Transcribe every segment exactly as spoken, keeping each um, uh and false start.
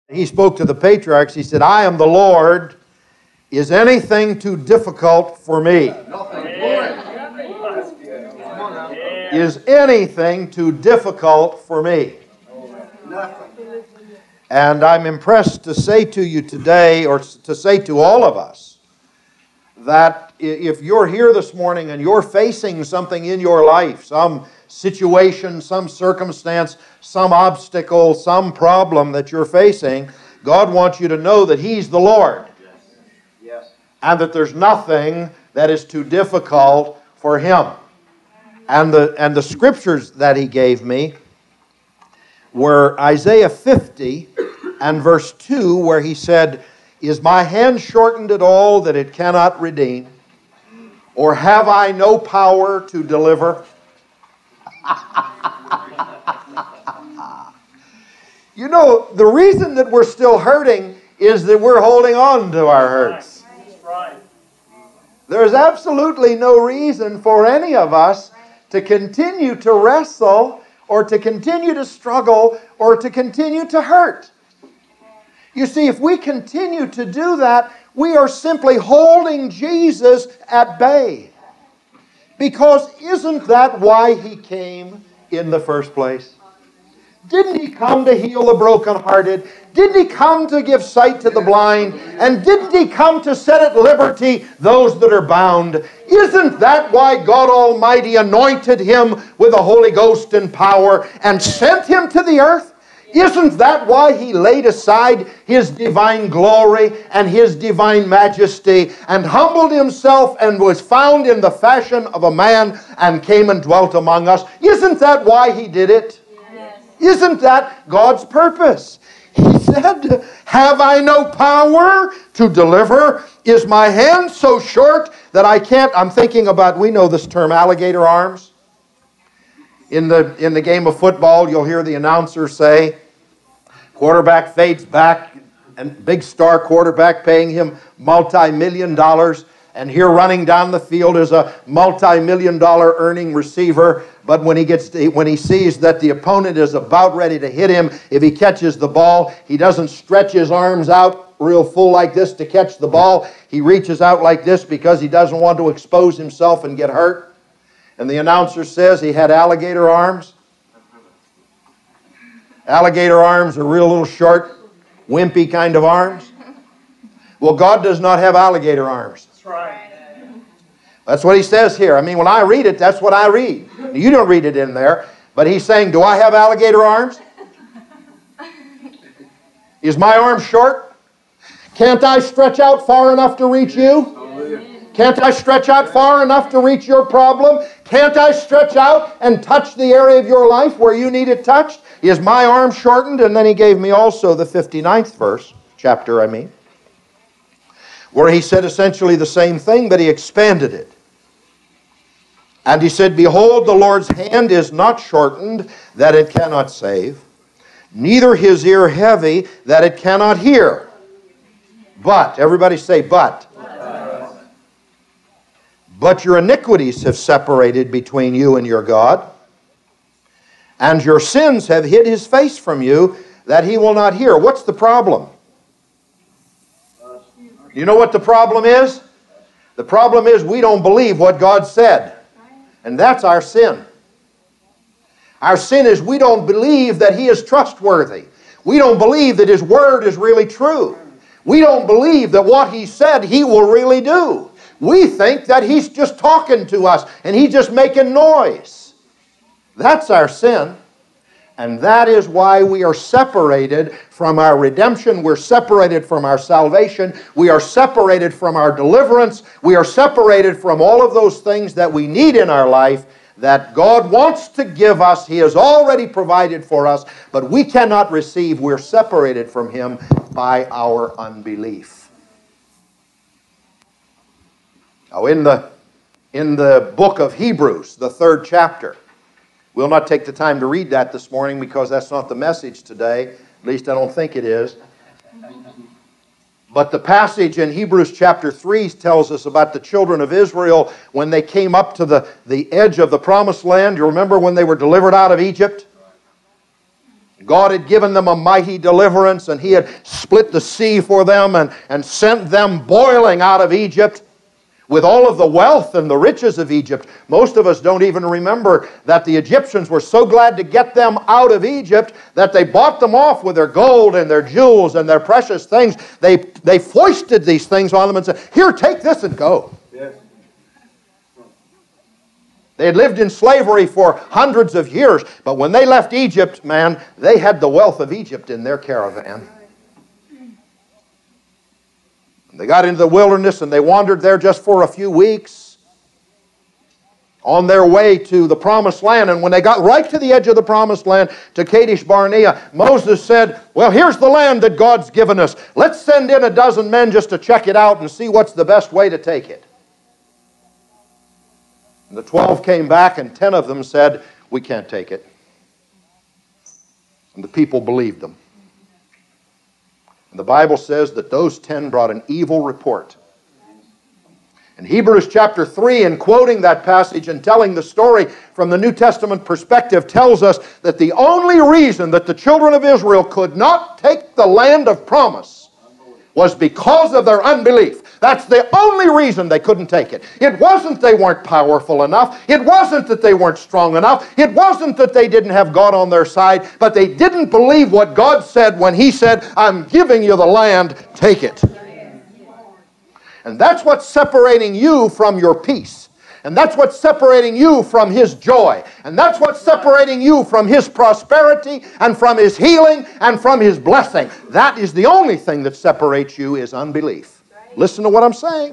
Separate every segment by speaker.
Speaker 1: He spoke to the patriarchs. He said, I am the Lord. Is anything too difficult for me? Is anything too difficult for me? And I'm impressed to say to you today, or to say to all of us, that if you're here this morning and you're facing something in your life, some situation, some circumstance, some obstacle, some problem that you're facing, God wants you to know that He's the Lord. Yes. And that there's nothing that is too difficult for Him. And the, and the scriptures that He gave me were Isaiah fifty and verse two, where He said, Is my hand shortened at all that it cannot redeem? Or have I no power to deliver? You know, the reason that we're still hurting is that we're holding on to our hurts. There's absolutely no reason for any of us to continue to wrestle or to continue to struggle or to continue to hurt. You see, if we continue to do that, we are simply holding Jesus at bay. Because isn't that why He came in the first place? Didn't He come to heal the brokenhearted? Didn't He come to give sight to the blind? And didn't He come to set at liberty those that are bound? Isn't that why God Almighty anointed Him with the Holy Ghost and power and sent Him to the earth? Isn't that why He laid aside His divine glory and His divine majesty and humbled Himself and was found in the fashion of a man and came and dwelt among us? Isn't that why He did it? Yes. Isn't that God's purpose? He said, have I no power to deliver? Is my hand so short that I can't? I'm thinking about, we know this term, alligator arms. In the, in the game of football, you'll hear the announcer say, quarterback fades back, and big star quarterback paying him multi-million dollars, and here running down the field is a multi-million dollar earning receiver, but when he gets to, when he sees that the opponent is about ready to hit him, if he catches the ball, he doesn't stretch his arms out real full like this to catch the ball. He reaches out like this because he doesn't want to expose himself and get hurt. And the announcer says he had alligator arms. Alligator arms are real little short, wimpy kind of arms. Well, God does not have alligator arms. That's right. That's what He says here. I mean, when I read it, that's what I read. You don't read it in there. But He's saying, do I have alligator arms? Is my arm short? Can't I stretch out far enough to reach you? Can't I stretch out far enough to reach your problem? Can't I stretch out and touch the area of your life where you need it touched? Is my arm shortened? And then He gave me also the fifty-ninth verse, chapter I mean, where He said essentially the same thing, but He expanded it. And He said, behold, the Lord's hand is not shortened, that it cannot save, neither His ear heavy, that it cannot hear. But, everybody say, but. But your iniquities have separated between you and your God, and your sins have hid His face from you, that He will not hear. What's the problem? You know what the problem is? The problem is we don't believe what God said. And that's our sin. Our sin is we don't believe that He is trustworthy. We don't believe that His Word is really true. We don't believe that what He said He will really do. We think that He's just talking to us and He's just making noise. That's our sin. And that is why we are separated from our redemption. We're separated from our salvation. We are separated from our deliverance. We are separated from all of those things that we need in our life that God wants to give us. He has already provided for us, but we cannot receive. We're separated from Him by our unbelief. Now, in the, in the book of Hebrews, the third chapter, we'll not take the time to read that this morning because that's not the message today. At least I don't think it is. But the passage in Hebrews chapter three tells us about the children of Israel when they came up to the, the edge of the promised land. You remember when they were delivered out of Egypt? God had given them a mighty deliverance, and He had split the sea for them and, and sent them boiling out of Egypt with all of the wealth and the riches of Egypt. Most of us don't even remember that the Egyptians were so glad to get them out of Egypt that they bought them off with their gold and their jewels and their precious things. They, they foisted these things on them and said, "Here, take this and go." Yes. They had lived in slavery for hundreds of years, but when they left Egypt, man, they had the wealth of Egypt in their caravan. They got into the wilderness and they wandered there just for a few weeks on their way to the promised land. And when they got right to the edge of the promised land, to Kadesh Barnea, Moses said, "Well, here's the land that God's given us. Let's send in a dozen men just to check it out and see what's the best way to take it." And the twelve came back, and ten of them said, "We can't take it." And the people believed them. And the Bible says that those ten brought an evil report. In Hebrews chapter three, in quoting that passage and telling the story from the New Testament perspective, tells us that the only reason that the children of Israel could not take the land of promise was because of their unbelief. That's the only reason they couldn't take it. It wasn't they weren't powerful enough. It wasn't that they weren't strong enough. It wasn't that they didn't have God on their side, but they didn't believe what God said when He said, "I'm giving you the land, take it." And that's what's separating you from your peace. And that's what's separating you from His joy. And that's what's separating you from His prosperity and from His healing and from His blessing. That is the only thing that separates you, is unbelief. Listen to what I'm saying.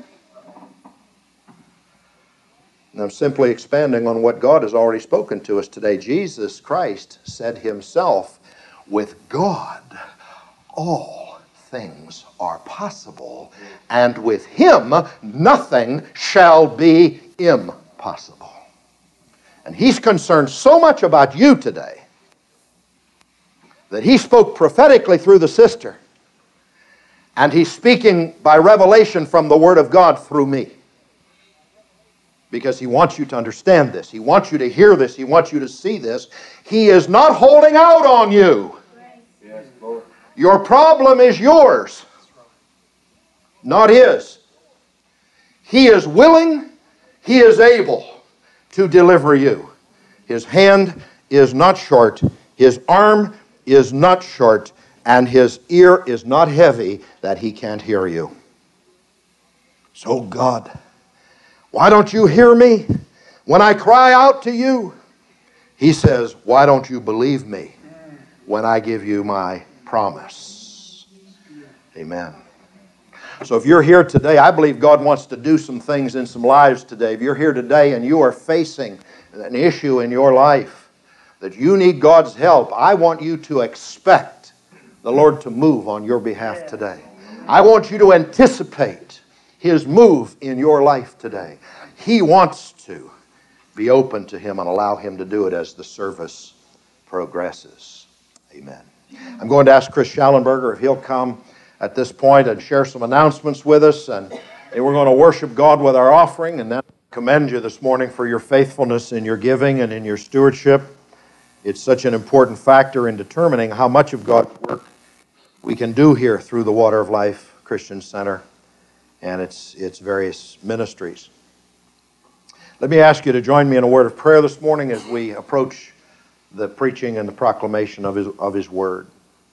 Speaker 1: And I'm simply expanding on what God has already spoken to us today. Jesus Christ said Himself, "With God all things are possible, and with Him nothing shall be impossible." And He's concerned so much about you today that He spoke prophetically through the sister. And He's speaking by revelation from the Word of God through me. Because He wants you to understand this. He wants you to hear this. He wants you to see this. He is not holding out on you. Yes, Lord. Your problem is yours, not His. He is willing, He is able to deliver you. His hand is not short. His arm is not short. And His ear is not heavy that He can't hear you. So God, why don't you hear me when I cry out to you? He says, why don't you believe me when I give you my promise? Amen. So if you're here today, I believe God wants to do some things in some lives today. If you're here today and you are facing an issue in your life that you need God's help, I want you to expect the Lord to move on your behalf today. I want you to anticipate His move in your life today. He wants to be open to Him and allow Him to do it as the service progresses. Amen. I'm going to ask Chris Schallenberger if he'll come at this point and share some announcements with us, and, and we're going to worship God with our offering, and then commend you this morning for your faithfulness in your giving and in your stewardship. It's such an important factor in determining how much of God's work we can do here through the Water of Life Christian Center and its, its various ministries. Let me ask you to join me in a word of prayer this morning as we approach the preaching and the proclamation of His, of His Word.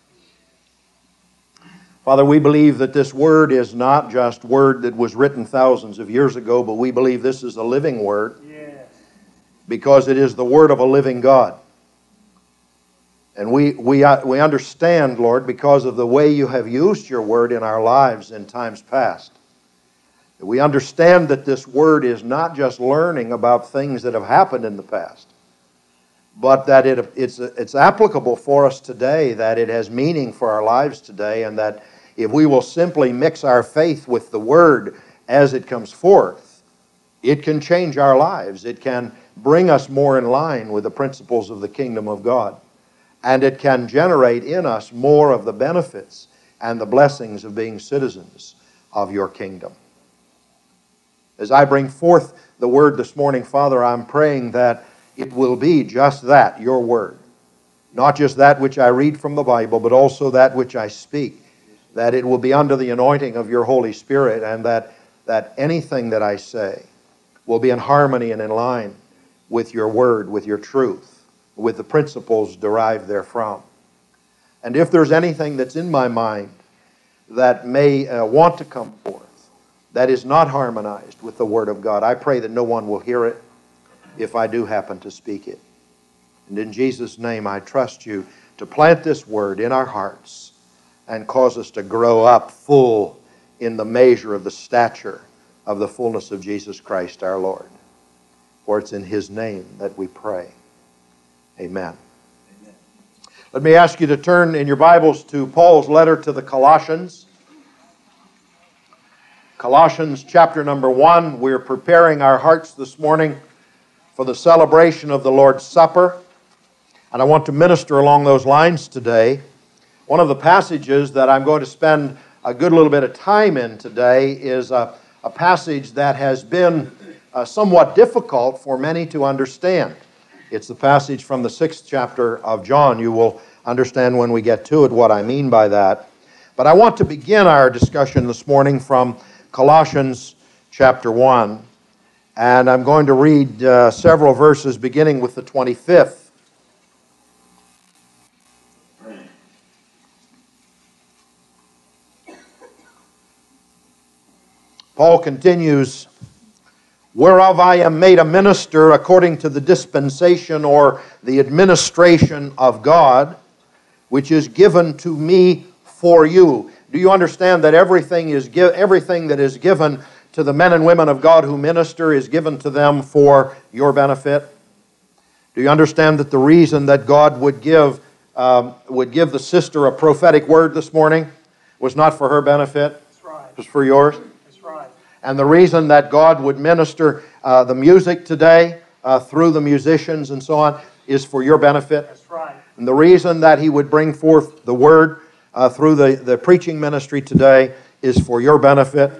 Speaker 1: Father, we believe that this Word is not just Word that was written thousands of years ago, but we believe this is a living Word. Yes. Because it is the Word of a living God. And we, we, uh, we understand, Lord, because of the way You have used Your Word in our lives in times past. We understand that this Word is not just learning about things that have happened in the past, but that it, it's, it's applicable for us today, that it has meaning for our lives today, and that if we will simply mix our faith with the Word as it comes forth, it can change our lives. It can bring us more in line with the principles of the kingdom of God. And it can generate in us more of the benefits and the blessings of being citizens of Your kingdom. As I bring forth the Word this morning, Father, I'm praying that it will be just that, Your Word. not just that which I read from the Bible, but also that which I speak, that it will be under the anointing of your Holy Spirit, and that, that anything that I say will be in harmony and in line with your word, with your truth, with the principles derived therefrom. And if there's anything that's in my mind that may uh, want to come forth that is not harmonized with the Word of God, I pray that no one will hear it if I do happen to speak it. And in Jesus' name, I trust you to plant this Word in our hearts and cause us to grow up full in the measure of the stature of the fullness of Jesus Christ our Lord. For it's in His name that we pray. Amen. Amen. Let me ask you to turn in your Bibles to Paul's letter to the Colossians. Colossians chapter number one. We're preparing our hearts this morning for the celebration of the Lord's Supper. And I want to minister along those lines today. One of the passages that I'm going to spend a good little bit of time in today is a, a passage that has been uh, somewhat difficult for many to understand. It's the passage from the sixth chapter of John. You will understand when we get to it what I mean by that. But I want to begin our discussion this morning from Colossians chapter one. And I'm going to read uh, several verses beginning with the twenty-fifth. Paul continues, "Whereof I am made a minister according to the dispensation or the administration of God, which is given to me for you." Do you understand that everything is gi- everything that is given to the men and women of God who minister is given to them for your benefit? Do you understand that the reason that God would give um, would give the sister a prophetic word this morning was not for her benefit?
Speaker 2: That's right.
Speaker 1: It was for yours.
Speaker 2: That's right.
Speaker 1: And the reason that God would minister uh, the music today uh, through the musicians and so on is for your benefit.
Speaker 2: That's right.
Speaker 1: And the reason that He would bring forth the Word uh, through the, the preaching ministry today is for your benefit,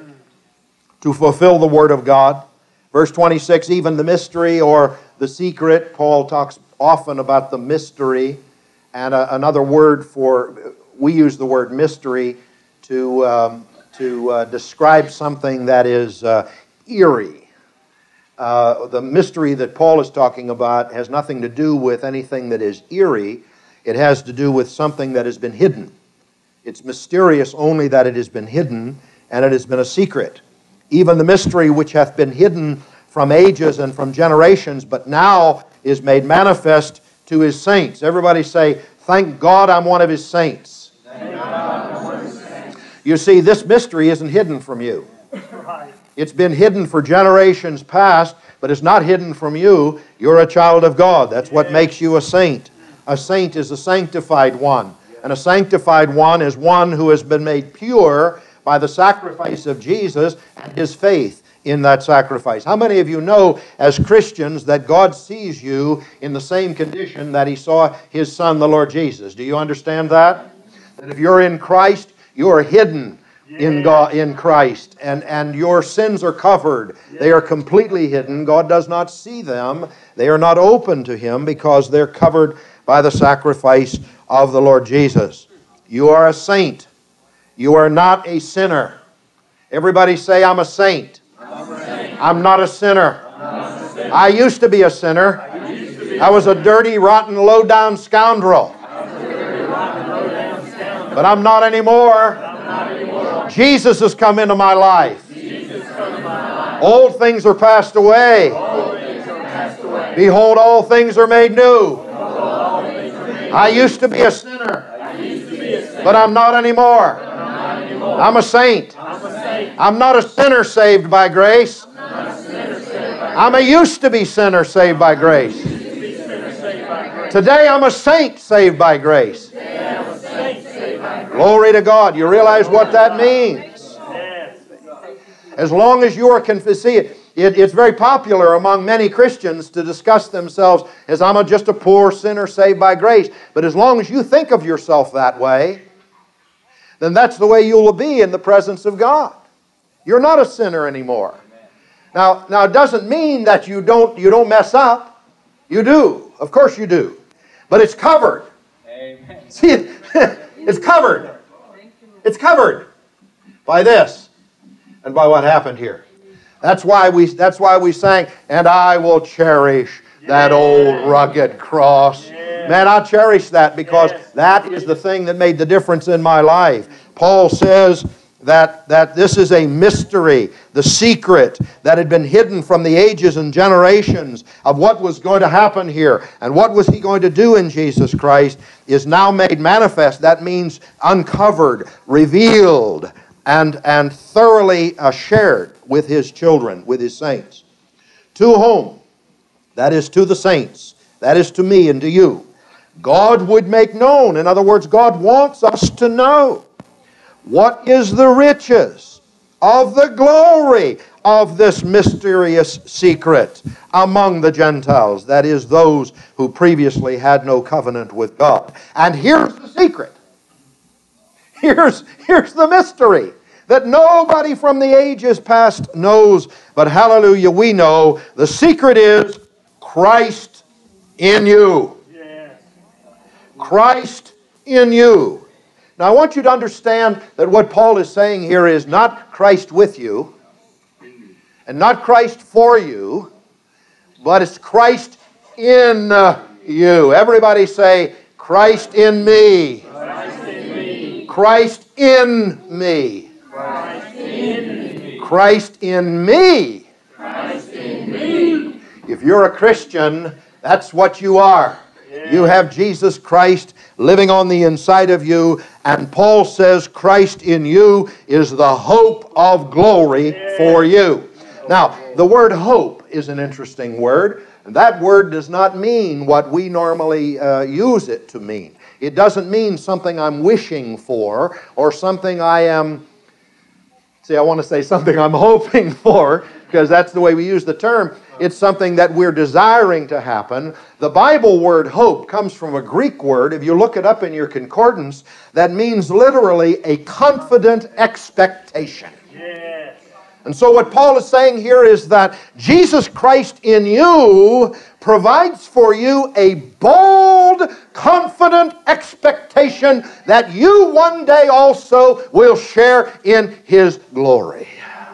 Speaker 1: to fulfill the Word of God. Verse twenty-six, even the mystery or the secret. Paul talks often about the mystery. And uh, another word for, we use the word mystery to... Um, to uh, describe something that is uh, eerie. Uh, the mystery that Paul is talking about has nothing to do with anything that is eerie. It has to do with something that has been hidden. It's mysterious only that it has been hidden, and it has been a secret. Even the mystery which hath been hidden from ages and from generations, but now is made manifest to His saints. Everybody say, "Thank God I'm one of His saints."
Speaker 2: Thank God.
Speaker 1: You see, this mystery isn't hidden from you.
Speaker 2: Right.
Speaker 1: It's been hidden for generations past, but it's not hidden from you. You're a child of God. That's what makes you a saint. A saint is a sanctified one. And a sanctified one is one who has been made pure by the sacrifice of Jesus and His faith in that sacrifice. How many of you know, as Christians, that God sees you in the same condition that He saw His Son, the Lord Jesus? Do you understand that? That if you're in Christ, you are hidden in God, in Christ, and, and your sins are covered. They are completely hidden. God does not see them. They are not open to Him because they're covered by the sacrifice of the Lord Jesus. You are a saint. You are not a sinner. Everybody say, "I'm a saint."
Speaker 2: I'm, a saint.
Speaker 1: I'm not a sinner.
Speaker 2: Not a sinner.
Speaker 1: I used to be a sinner.
Speaker 2: I, used to be
Speaker 1: I was a dirty, rotten, low-down scoundrel. But I'm not anymore.
Speaker 2: I'm not anymore.
Speaker 1: Jesus has come into my life.
Speaker 2: Jesus come into my life.
Speaker 1: Old things are passed away.
Speaker 2: All things are passed away.
Speaker 1: Behold, all things are made new.
Speaker 2: Behold, all things are made
Speaker 1: I used to be a sinner,
Speaker 2: I used to be a sinner.
Speaker 1: but I'm not anymore.
Speaker 2: I'm not anymore.
Speaker 1: I'm a saint.
Speaker 2: I'm a saint.
Speaker 1: I'm not a sinner saved by grace.
Speaker 2: I'm not a sinner saved by
Speaker 1: I'm a used to be sinner saved by grace.
Speaker 2: grace. To be sinner saved by grace.
Speaker 1: Today I'm a saint saved by grace.
Speaker 2: Today I'm a saint saved by grace.
Speaker 1: Glory to God. You realize what that means?
Speaker 2: Yes.
Speaker 1: As long as you are confessed. See, it, it, it's very popular among many Christians to discuss themselves as, "I'm a, just a poor sinner saved by grace." But as long as you think of yourself that way, then that's the way you will be in the presence of God. You're not a sinner anymore. Now, now it doesn't mean that you don't, you don't mess up. You do. Of course you do. But it's covered.
Speaker 3: Amen.
Speaker 1: See, it's covered. It's covered by this and by what happened here. That's why we, that's why we sang, and I will cherish that old rugged cross. Man, I cherish that because that is the thing that made the difference in my life. Paul says that, that this is a mystery, the secret that had been hidden from the ages and generations of what was going to happen here and what was he going to do in Jesus Christ is now made manifest. That means uncovered, revealed, and, and thoroughly uh, shared with his children, with his saints. To whom? That is to the saints. That is to me and to you. God would make known. In other words, God wants us to know what is the riches of the glory of this mysterious secret among the Gentiles. That is, those who previously had no covenant with God. And here's the secret. Here's, here's the mystery that nobody from the ages past knows. But hallelujah, we know the secret is Christ in you. Christ in you. Now I want you to understand that what Paul is saying here is not Christ with you and not Christ for you, but it's Christ in uh, you. Everybody say, Christ in me.
Speaker 2: Christ in me.
Speaker 1: Christ in me.
Speaker 2: Christ in me.
Speaker 1: Christ in me.
Speaker 2: Christ in me.
Speaker 1: If you're a Christian, that's what you are. You have Jesus Christ living on the inside of you, and Paul says Christ in you is the hope of glory for you. Now, the word hope is an interesting word, and that word does not mean what we normally uh, use it to mean. It doesn't mean something I'm wishing for or something I am, see, I want to say something I'm hoping for, because that's the way we use the term. It's something that we're desiring to happen. The Bible word hope comes from a Greek word, if you look it up in your concordance, that means literally a confident expectation.
Speaker 2: Yes.
Speaker 1: And so what Paul is saying here is that Jesus Christ in you provides for you a bold, confident expectation that you one day also will share in His glory.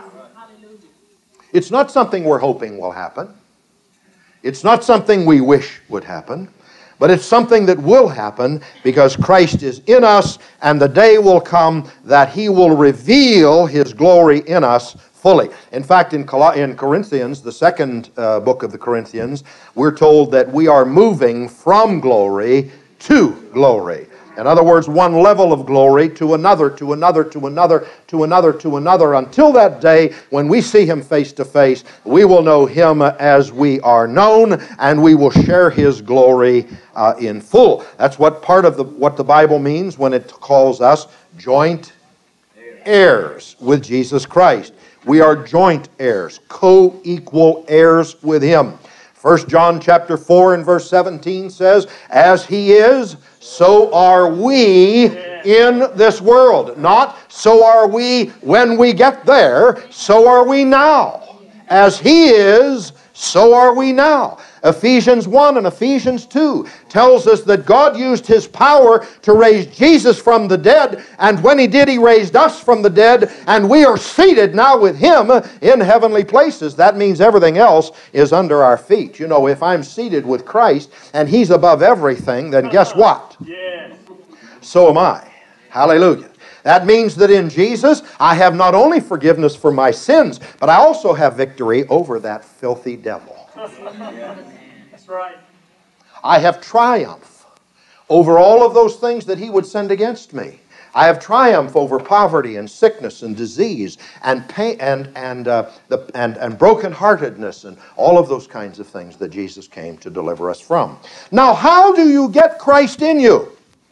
Speaker 1: It's not something we're hoping will happen. It's not something we wish would happen. But it's something that will happen because Christ is in us, and the day will come that He will reveal His glory in us fully. In fact, in Corinthians, the second uh, book of the Corinthians, we're told that we are moving from glory to glory. In other words, one level of glory to another, to another, to another, to another, to another, until that day when we see Him face to face, we will know Him as we are known, and we will share His glory uh, in full. That's what part of the, what the Bible means when it calls us joint heirs with Jesus Christ. We are joint heirs, co-equal heirs with Him. First John chapter four and verse seventeen says, as He is, so are we in this world. Not so are we when we get there, so are we now. As He is, so are we now. Ephesians one and Ephesians two tells us that God used His power to raise Jesus from the dead, and when He did, He raised us from the dead, and we are seated now with Him in heavenly places. That means everything else is under our feet. You know, if I'm seated with Christ and He's above everything, then guess what?
Speaker 2: Yes.
Speaker 1: So am I. Hallelujah. That means that in Jesus, I have not only forgiveness for my sins, but I also have victory over that filthy devil.
Speaker 2: That's right.
Speaker 1: I have triumph over all of those things that he would send against me. I have triumph over poverty and sickness and disease and pain and and uh, the and and brokenheartedness and all of those kinds of things that Jesus came to deliver us from. Now, how do you get Christ in you?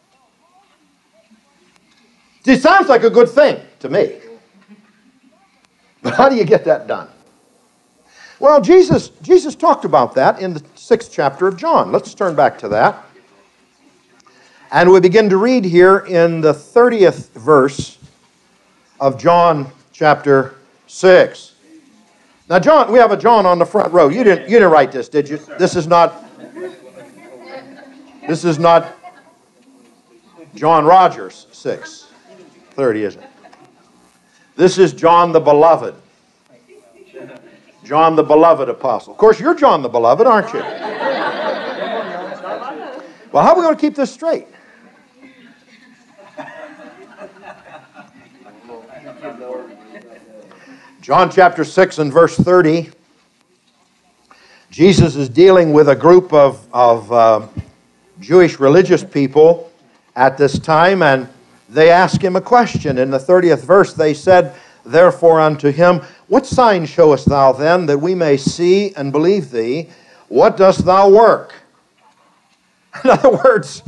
Speaker 1: It sounds like a good thing to me. But how do you get that done? Well, Jesus, Jesus talked about that in the sixth chapter of John. Let's turn back to that. And we begin to read here in the thirtieth verse of John chapter six. Now, John, we have a John on the front row. You didn't, you didn't write this, did you? This is not, this is not John Rogers, six thirty, isn't it? This is John the Beloved. John the Beloved apostle. Of course, you're John the Beloved, aren't you? Well, how are we going to keep this straight? John chapter six and verse thirty. Jesus is dealing with a group of, of uh, Jewish religious people at this time, and they ask him a question. In the thirtieth verse, they said, therefore unto him, what sign showest thou then, that we may see and believe thee? What dost thou work? In other words,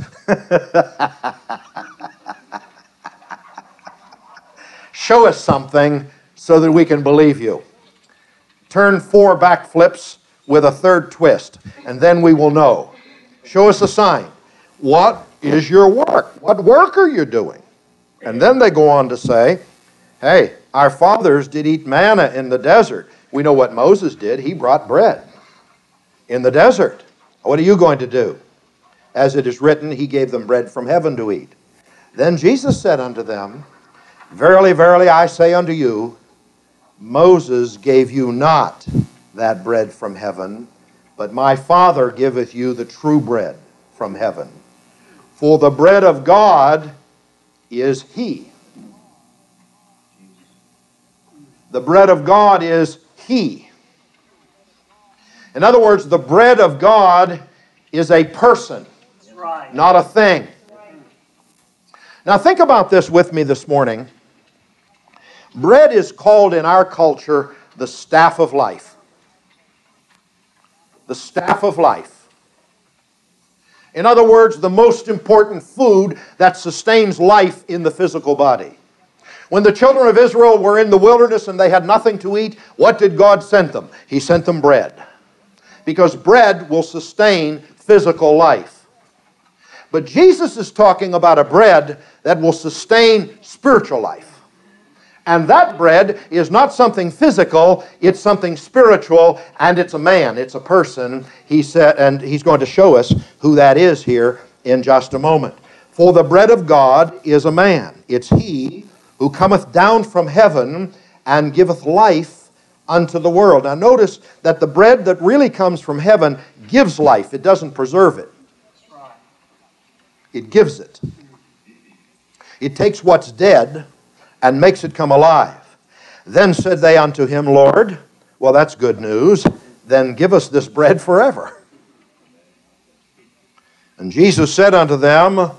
Speaker 1: show us something so that we can believe you. Turn four backflips with a third twist, and then we will know. Show us a sign. What is your work? What work are you doing? And then they go on to say, hey, our fathers did eat manna in the desert. We know what Moses did. He brought bread in the desert. What are you going to do? As it is written, he gave them bread from heaven to eat. Then Jesus said unto them, verily, verily, I say unto you, Moses gave you not that bread from heaven, but my Father giveth you the true bread from heaven. For the bread of God is He. The bread of God is He. In other words, the bread of God is a person,
Speaker 2: Right.
Speaker 1: not a thing. Now think about this with me this morning. Bread is called in our culture the staff of life. The staff of life. In other words, the most important food that sustains life in the physical body. When the children of Israel were in the wilderness and they had nothing to eat, what did God send them? He sent them bread. Because bread will sustain physical life. But Jesus is talking about a bread that will sustain spiritual life. And that bread is not something physical, it's something spiritual, and it's a man, it's a person. He said, and he's going to show us who that is here in just a moment. For the bread of God is a man. It's he who cometh down from heaven and giveth life unto the world. Now notice that the bread that really comes from heaven gives life. It doesn't preserve it. It gives it. It takes what's dead and makes it come alive. Then said they unto him, Lord, well, that's good news. Then give us this bread forever. And Jesus said unto them,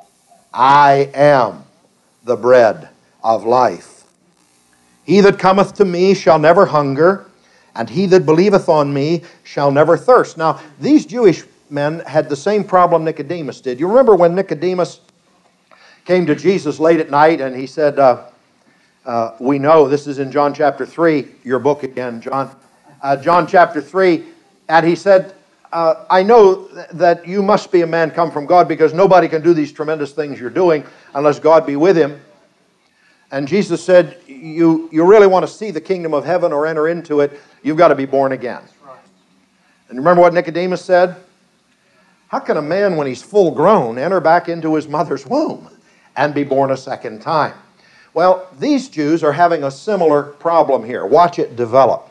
Speaker 1: I am the bread of life. He that cometh to me shall never hunger, and he that believeth on me shall never thirst. Now, these Jewish men had the same problem Nicodemus did. You remember when Nicodemus came to Jesus late at night and he said, uh, uh, we know, this is in John chapter three, your book again, John. Uh, John chapter three, and he said, uh, I know th- that you must be a man come from God, because nobody can do these tremendous things you're doing unless God be with him. And Jesus said, you, you really want to see the kingdom of heaven or enter into it, you've got to be born again.
Speaker 2: Right.
Speaker 1: And remember what Nicodemus said? How can a man, when he's full grown, enter back into his mother's womb and be born a second time? Well, these Jews are having a similar problem here. Watch it develop.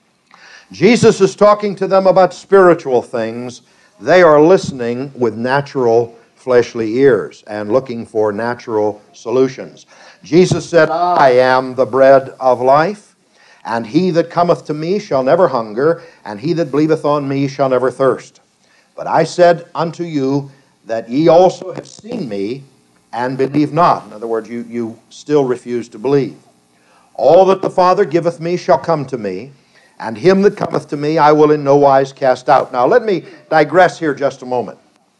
Speaker 1: Jesus is talking to them about spiritual things. They are listening with natural fleshly ears and looking for natural solutions. Jesus said, I am the bread of life, and he that cometh to me shall never hunger, and he that believeth on me shall never thirst. But I said unto you that ye also have seen me, and believe not. In other words, you, you still refuse to believe. All that the Father giveth me shall come to me, and him that cometh to me I will in no wise cast out. Now let me digress here just a moment.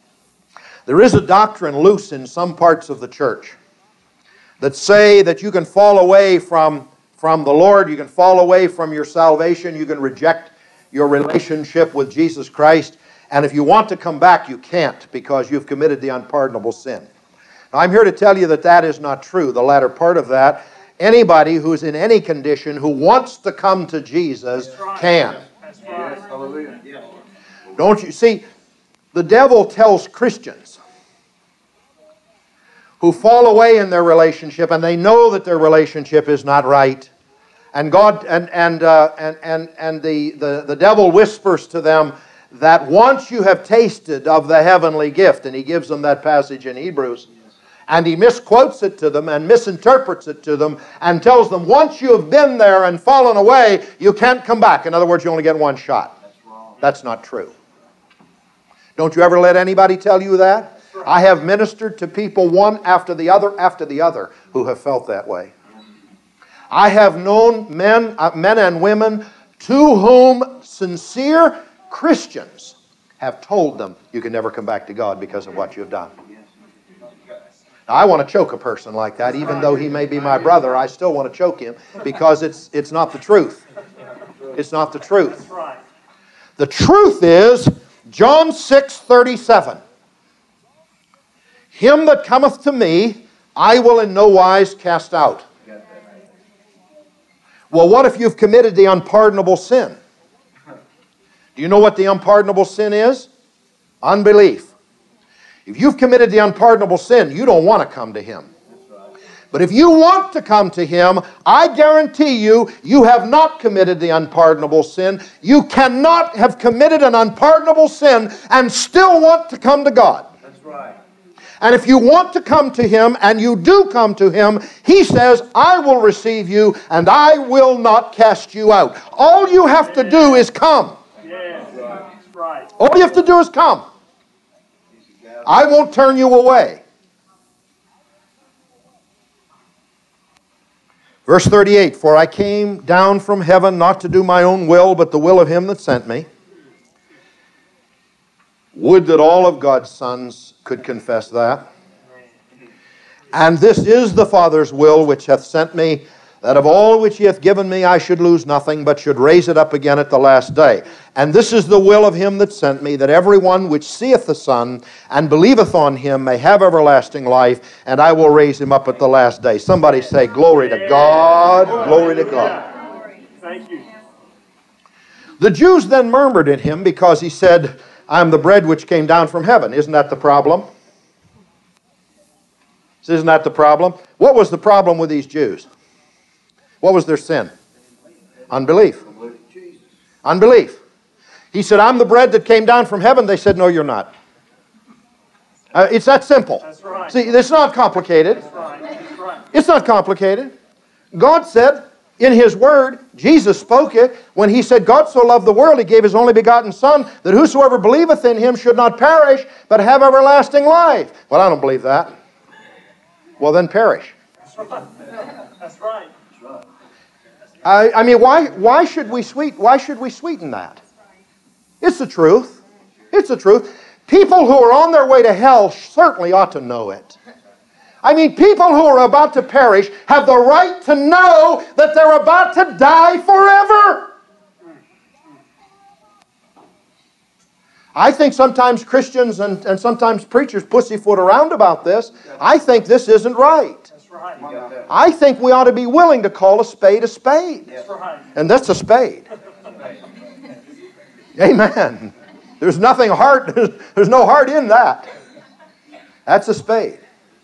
Speaker 1: There is a doctrine loose in some parts of the church that say that you can fall away from, from the Lord, you can fall away from your salvation, you can reject your relationship with Jesus Christ, and if you want to come back, you can't, because you've committed the unpardonable sin. Now, I'm here to tell you that that is not true, the latter part of that. Anybody who's in any condition who wants to come to Jesus
Speaker 2: Right.
Speaker 1: can.
Speaker 2: That's right.
Speaker 3: Hallelujah. Yes.
Speaker 1: Don't you see? The devil tells Christians who fall away in their relationship and they know that their relationship is not right. And God and and uh, and and and the, the the devil whispers to them that once you have tasted of the heavenly gift, and he gives them that passage in Hebrews, and he misquotes it to them and misinterprets it to them and tells them once you have been there and fallen away, you can't come back. In other words, you only get one shot. That's wrong. That's not true. Don't you ever let anybody tell you that? I have ministered to people one after the other after the other who have felt that way. I have known men, uh, men and women to whom sincere Christians have told them you can never come back to God because of what you've done. Now, I want to choke a person like that. Even though he may be my brother, I still want to choke him because it's, it's not the truth. It's not the truth. The truth is John six thirty-seven. Him that cometh to me, I will in no wise cast out. Well, what if you've committed the unpardonable sin? Do you know what the unpardonable sin is? Unbelief. If you've committed the unpardonable sin, you don't want to come to Him. But if you want to come to Him, I guarantee you, you have not committed the unpardonable sin. You cannot have committed an unpardonable sin and still want to come to God.
Speaker 2: That's right.
Speaker 1: And if you want to come to Him, and you do come to Him, He says, I will receive you, and I will not cast you out. All you have to do is come.
Speaker 2: Yes, that's right.
Speaker 1: All you have to do is come. I won't turn you away. Verse thirty-eight, for I came down from heaven not to do my own will, but the will of Him that sent me. Would that all of God's sons could confess that. And this is the Father's will which hath sent me, that of all which He hath given me I should lose nothing, but should raise it up again at the last day. And this is the will of Him that sent me, that every one which seeth the Son and believeth on Him may have everlasting life, and I will raise him up at the last day. Somebody say, glory to God, glory to God.
Speaker 2: Thank you.
Speaker 1: The Jews then murmured at Him because He said, I am the bread which came down from heaven. Isn't that the problem? Isn't that the problem? What was the problem with these Jews? What was their sin? Unbelief. Unbelief. He said, I'm the bread that came down from heaven. They said, no, you're not. Uh, it's that simple.
Speaker 2: That's right.
Speaker 1: See, it's not complicated.
Speaker 2: That's right. That's right.
Speaker 1: It's not complicated. God said in His Word, Jesus spoke it, when He said, God so loved the world, He gave His only begotten Son, that whosoever believeth in Him should not perish, but have everlasting life. Well, I don't believe that. Well, then perish.
Speaker 2: That's right. That's right.
Speaker 1: I, I mean, why, why should we sweet, why should we sweeten that? It's the truth. It's the truth. People who are on their way to hell certainly ought to know it. I mean, people who are about to perish have the right to know that they're about to die forever. I think sometimes Christians and, and sometimes preachers pussyfoot around about this. I think this isn't right.
Speaker 2: That's right.
Speaker 1: I think we ought to be willing to call a spade a spade.
Speaker 2: That's right.
Speaker 1: And that's a spade. Amen. There's nothing hard, there's no heart in that. That's a spade.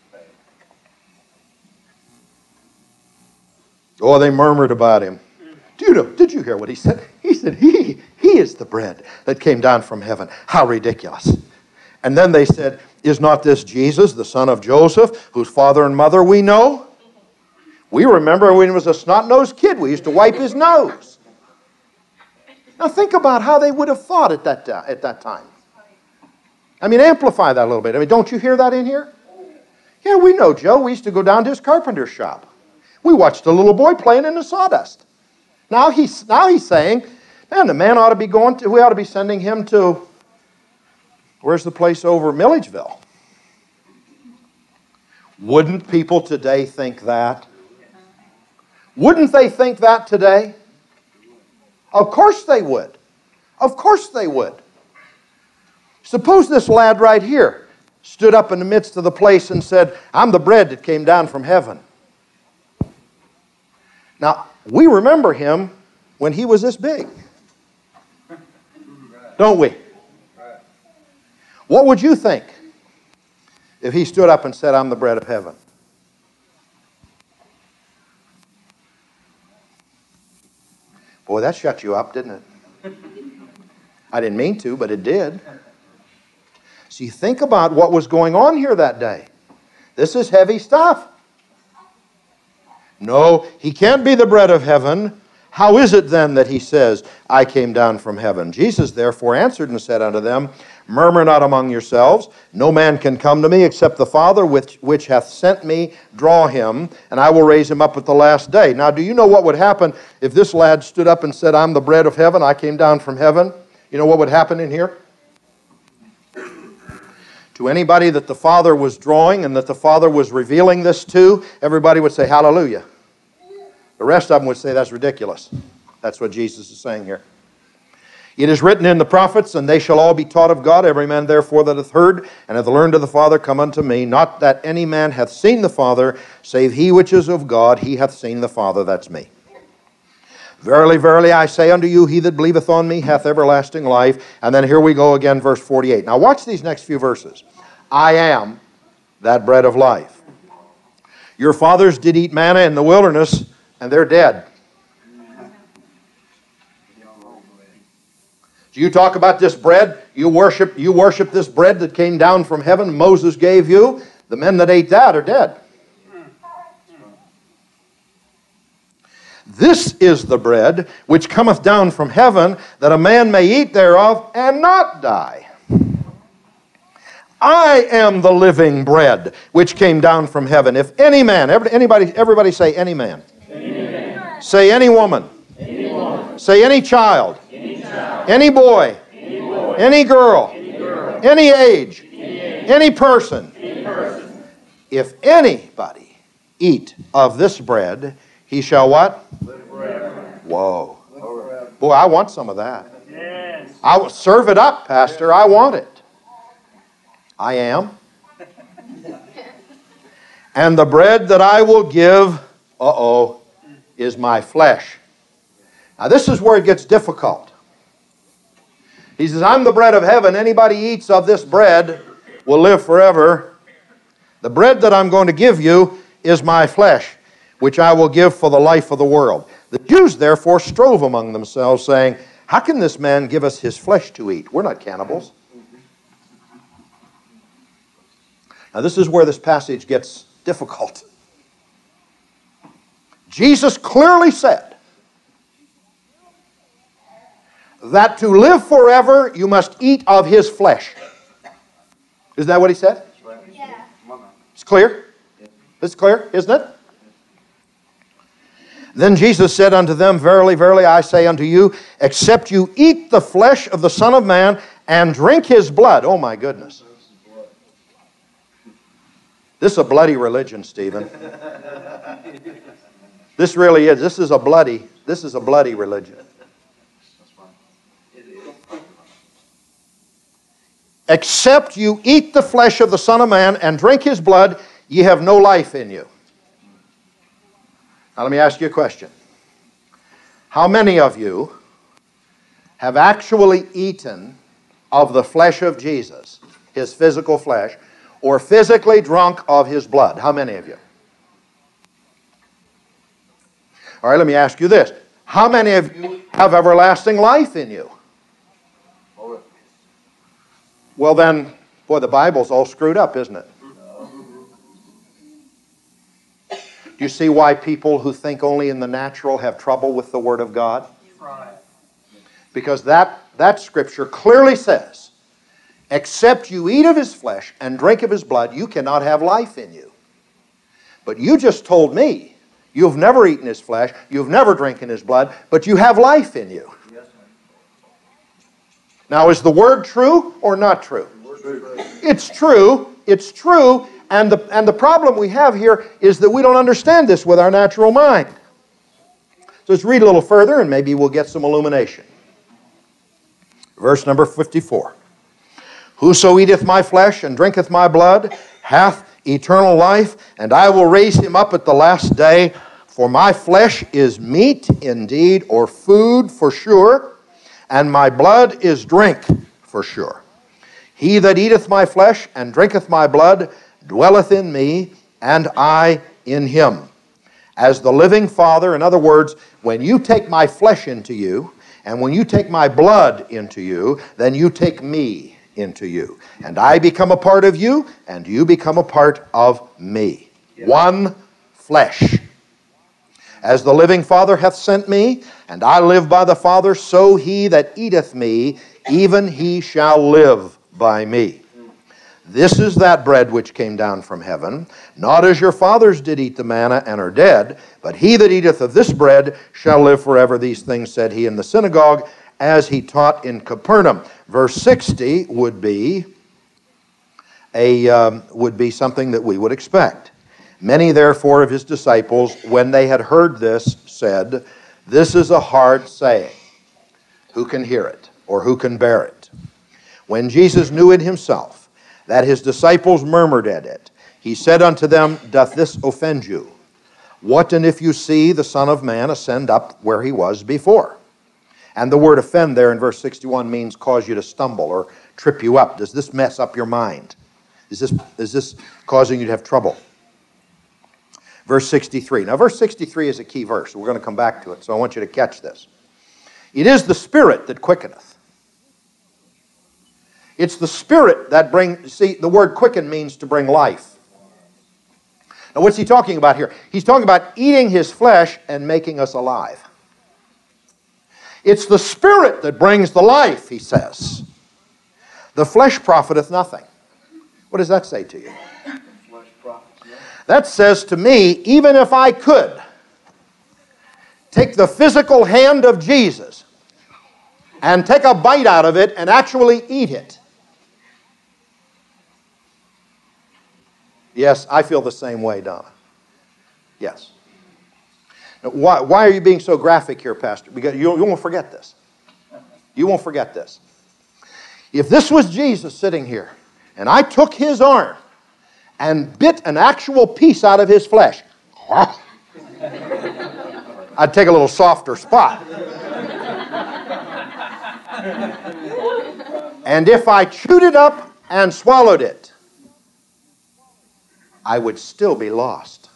Speaker 1: Oh, they murmured about Him. Do you know, did you hear what He said? He said, He, He is the bread that came down from heaven. How ridiculous. And then they said, is not this Jesus, the son of Joseph, whose father and mother we know? We remember when he was a snot-nosed kid, we used to wipe his nose. Now think about how they would have thought at that, uh, at that time. I mean, amplify that a little bit. I mean, don't you hear that in here? Yeah, we know Joe. We used to go down to his carpenter's shop. We watched a little boy playing in the sawdust. Now he's, now he's saying, man, the man ought to be going to, we ought to be sending him to, where's the place over Milledgeville? Wouldn't people today think that? Wouldn't they think that today? Of course they would. Of course they would. Suppose this lad right here stood up in the midst of the place and said, I'm the bread that came down from heaven. Now, we remember him when he was this big. Don't we? What would you think? if he stood up and said, I'm the bread of heaven? Boy, that shut you up, didn't it? I didn't mean to, but it did. See, think about what was going on here that day. This is heavy stuff. No, he can't be the bread of heaven. How is it then that he says, I came down from heaven? Jesus therefore answered and said unto them, Murmur not among yourselves. No man can come to me except the Father which, which hath sent me draw him, and I will raise him up at the last day. Now, do you know what would happen if this lad stood up and said, I'm the bread of heaven, I came down from heaven? You know what would happen in here? To anybody that the Father was drawing and that the Father was revealing this to, everybody would say, hallelujah. The rest of them would say, that's ridiculous. That's what Jesus is saying here. It is written in the prophets, and they shall all be taught of God. Every man therefore that hath heard and hath learned of the Father come unto me. Not that any man hath seen the Father, save he which is of God, he hath seen the Father. That's me. Verily, verily, I say unto you, he that believeth on me hath everlasting life. And then here we go again, verse forty-eight. Now watch these next few verses. I am that bread of life. Your fathers did eat manna in the wilderness, and they're dead. Do you talk about this bread? You worship, you worship this bread that came down from heaven, Moses gave you. The men that ate that are dead. This is the bread which cometh down from heaven, that a man may eat thereof and not die. I am the living bread which came down from heaven. If any man, anybody, everybody say any man. Any man. Say any woman. Any woman. Say any child. Any child. Any boy. Any boy. Any girl. Any girl. Any age. Any age. Any person. Any person. If anybody eat of this bread, he shall what? Live forever. Whoa. Live forever. Boy, I want some of that. Yes. I will serve it up, Pastor. I want it. I am. And the bread that I will give, uh-oh, is my flesh. Now this is where it gets difficult. He says, I'm the bread of heaven. Anybody eats of this bread will live forever. The bread that I'm going to give you is my flesh, which I will give for the life of the world. The Jews therefore strove among themselves, saying, how can this man give us his flesh to eat? We're not cannibals. Now this is where this passage gets difficult. Jesus clearly said that to live forever you must eat of his flesh. Isn't that what he said? Yeah. It's clear? It's clear, isn't it? Then Jesus said unto them, Verily, verily, I say unto you, except you eat the flesh of the Son of Man and drink his blood. Oh my goodness. This is a bloody religion, Stephen. This really is. This is a bloody, this is a bloody religion. Except you eat the flesh of the Son of Man and drink his blood, ye have no life in you. Now let me ask you a question. How many of you have actually eaten of the flesh of Jesus, his physical flesh, or physically drunk of his blood? How many of you? All right, let me ask you this. How many of you have everlasting life in you? Well then, boy, the Bible's all screwed up, isn't it? Do you see why people who think only in the natural have trouble with the Word of God? Right. Because that, that scripture clearly says, except you eat of his flesh and drink of his blood, you cannot have life in you. But you just told me you've never eaten his flesh, you've never drinking his blood, but you have life in you. Yes. Now, is the word true or not true? It's true. It's true. And the, and the problem we have here is that we don't understand this with our natural mind. So let's read a little further and maybe we'll get some illumination. Verse number fifty-four. Whoso eateth my flesh and drinketh my blood hath eternal life, and I will raise him up at the last day. For my flesh is meat indeed, or food for sure, and my blood is drink for sure. He that eateth my flesh and drinketh my blood dwelleth in me, and I in him. As the living Father, in other words, when you take my flesh into you, and when you take my blood into you, then you take me into you. And I become a part of you, and you become a part of me. Yeah. One flesh. As the living Father hath sent me, and I live by the Father, so he that eateth me, even he shall live by me. This is that bread which came down from heaven, not as your fathers did eat the manna and are dead, but he that eateth of this bread shall live forever. These things said he in the synagogue, as he taught in Capernaum. Verse sixty would be a um, would be something that we would expect. Many therefore of his disciples, when they had heard this, said, This is a hard saying. Who can hear it, or who can bear it? When Jesus knew in himself that his disciples murmured at it, he said unto them, Doth this offend you? What and if you see the Son of Man ascend up where he was before? And the word offend there in verse sixty-one means cause you to stumble or trip you up. Does this mess up your mind? Is this, is this causing you to have trouble? Verse sixty-three. Now verse sixty-three is a key verse. We're going to come back to it, so I want you to catch this. It is the Spirit that quickeneth. It's the Spirit that brings, see, the word quicken means to bring life. Now what's he talking about here? He's talking about eating his flesh and making us alive. It's the Spirit that brings the life, he says. The flesh profiteth nothing. What does that say to you? That says to me, even if I could take the physical hand of Jesus and take a bite out of it and actually eat it, yes, I feel the same way, Donna. Yes. Now, why, why are you being so graphic here, Pastor? Because you, you won't forget this. You won't forget this. If this was Jesus sitting here, and I took his arm and bit an actual piece out of his flesh, I'd take a little softer spot. And if I chewed it up and swallowed it, I would still be lost.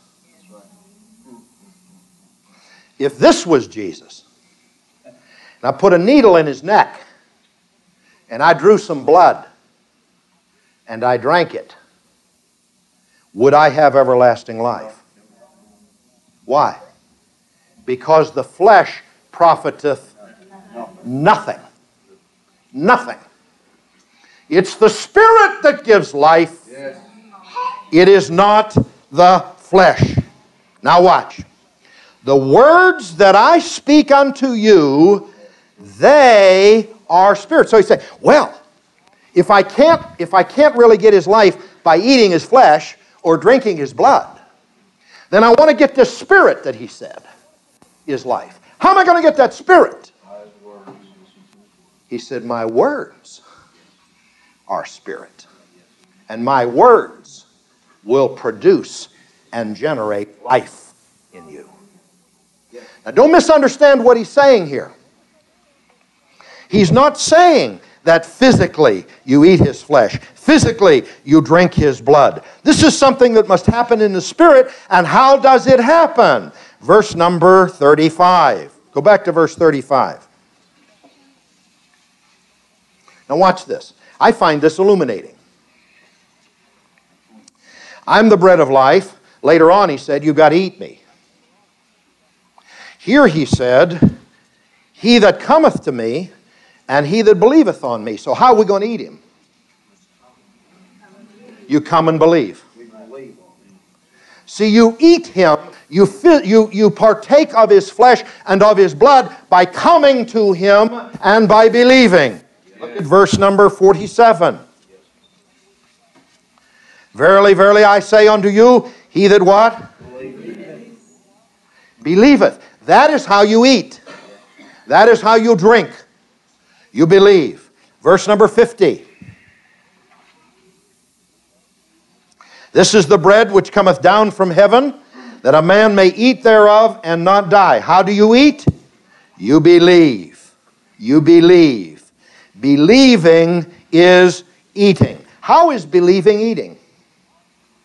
Speaker 1: If this was Jesus, and I put a needle in his neck, and I drew some blood, and I drank it, would I have everlasting life? Why? Because the flesh profiteth nothing. Nothing. It's the Spirit that gives life. It is not the flesh. Now watch. The words that I speak unto you, they are spirit. So he said, well, if I can't, if I can't really get his life by eating his flesh or drinking his blood, then I want to get this Spirit that he said is life. How am I going to get that Spirit? He said, my words are spirit, and my words will produce and generate life in you. Now don't misunderstand what he's saying here. He's not saying that physically you eat his flesh, physically you drink his blood. This is something that must happen in the Spirit, and how does it happen? Verse number thirty-five. Go back to verse thirty-five. Now watch this. I find this illuminating. I'm the bread of life. Later on he said, you've got to eat me. Here he said, he that cometh to me, and he that believeth on me. So how are we going to eat him? You come and believe. See, you eat him, you, you, you partake of his flesh and of his blood by coming to him and by believing. Look at verse number forty-seven. Verily, verily, I say unto you, he that what? Believeth. Believeth. That is how you eat. That is how you drink. You believe. Verse number fifty. This is the bread which cometh down from heaven, that a man may eat thereof and not die. How do you eat? You believe. You believe. Believing is eating. How is believing eating?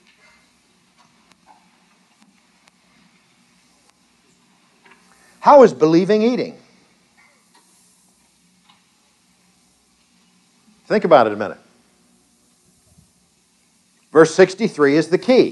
Speaker 1: How is believing eating? Think about it a minute. Verse sixty-three is the key.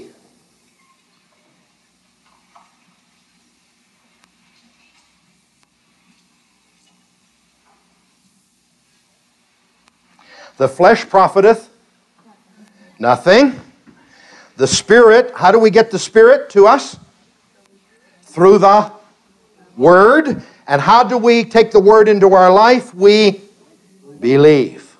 Speaker 1: The flesh profiteth nothing. The Spirit, how do we get the Spirit to us? Through the Word. And how do we take the Word into our life? We believe.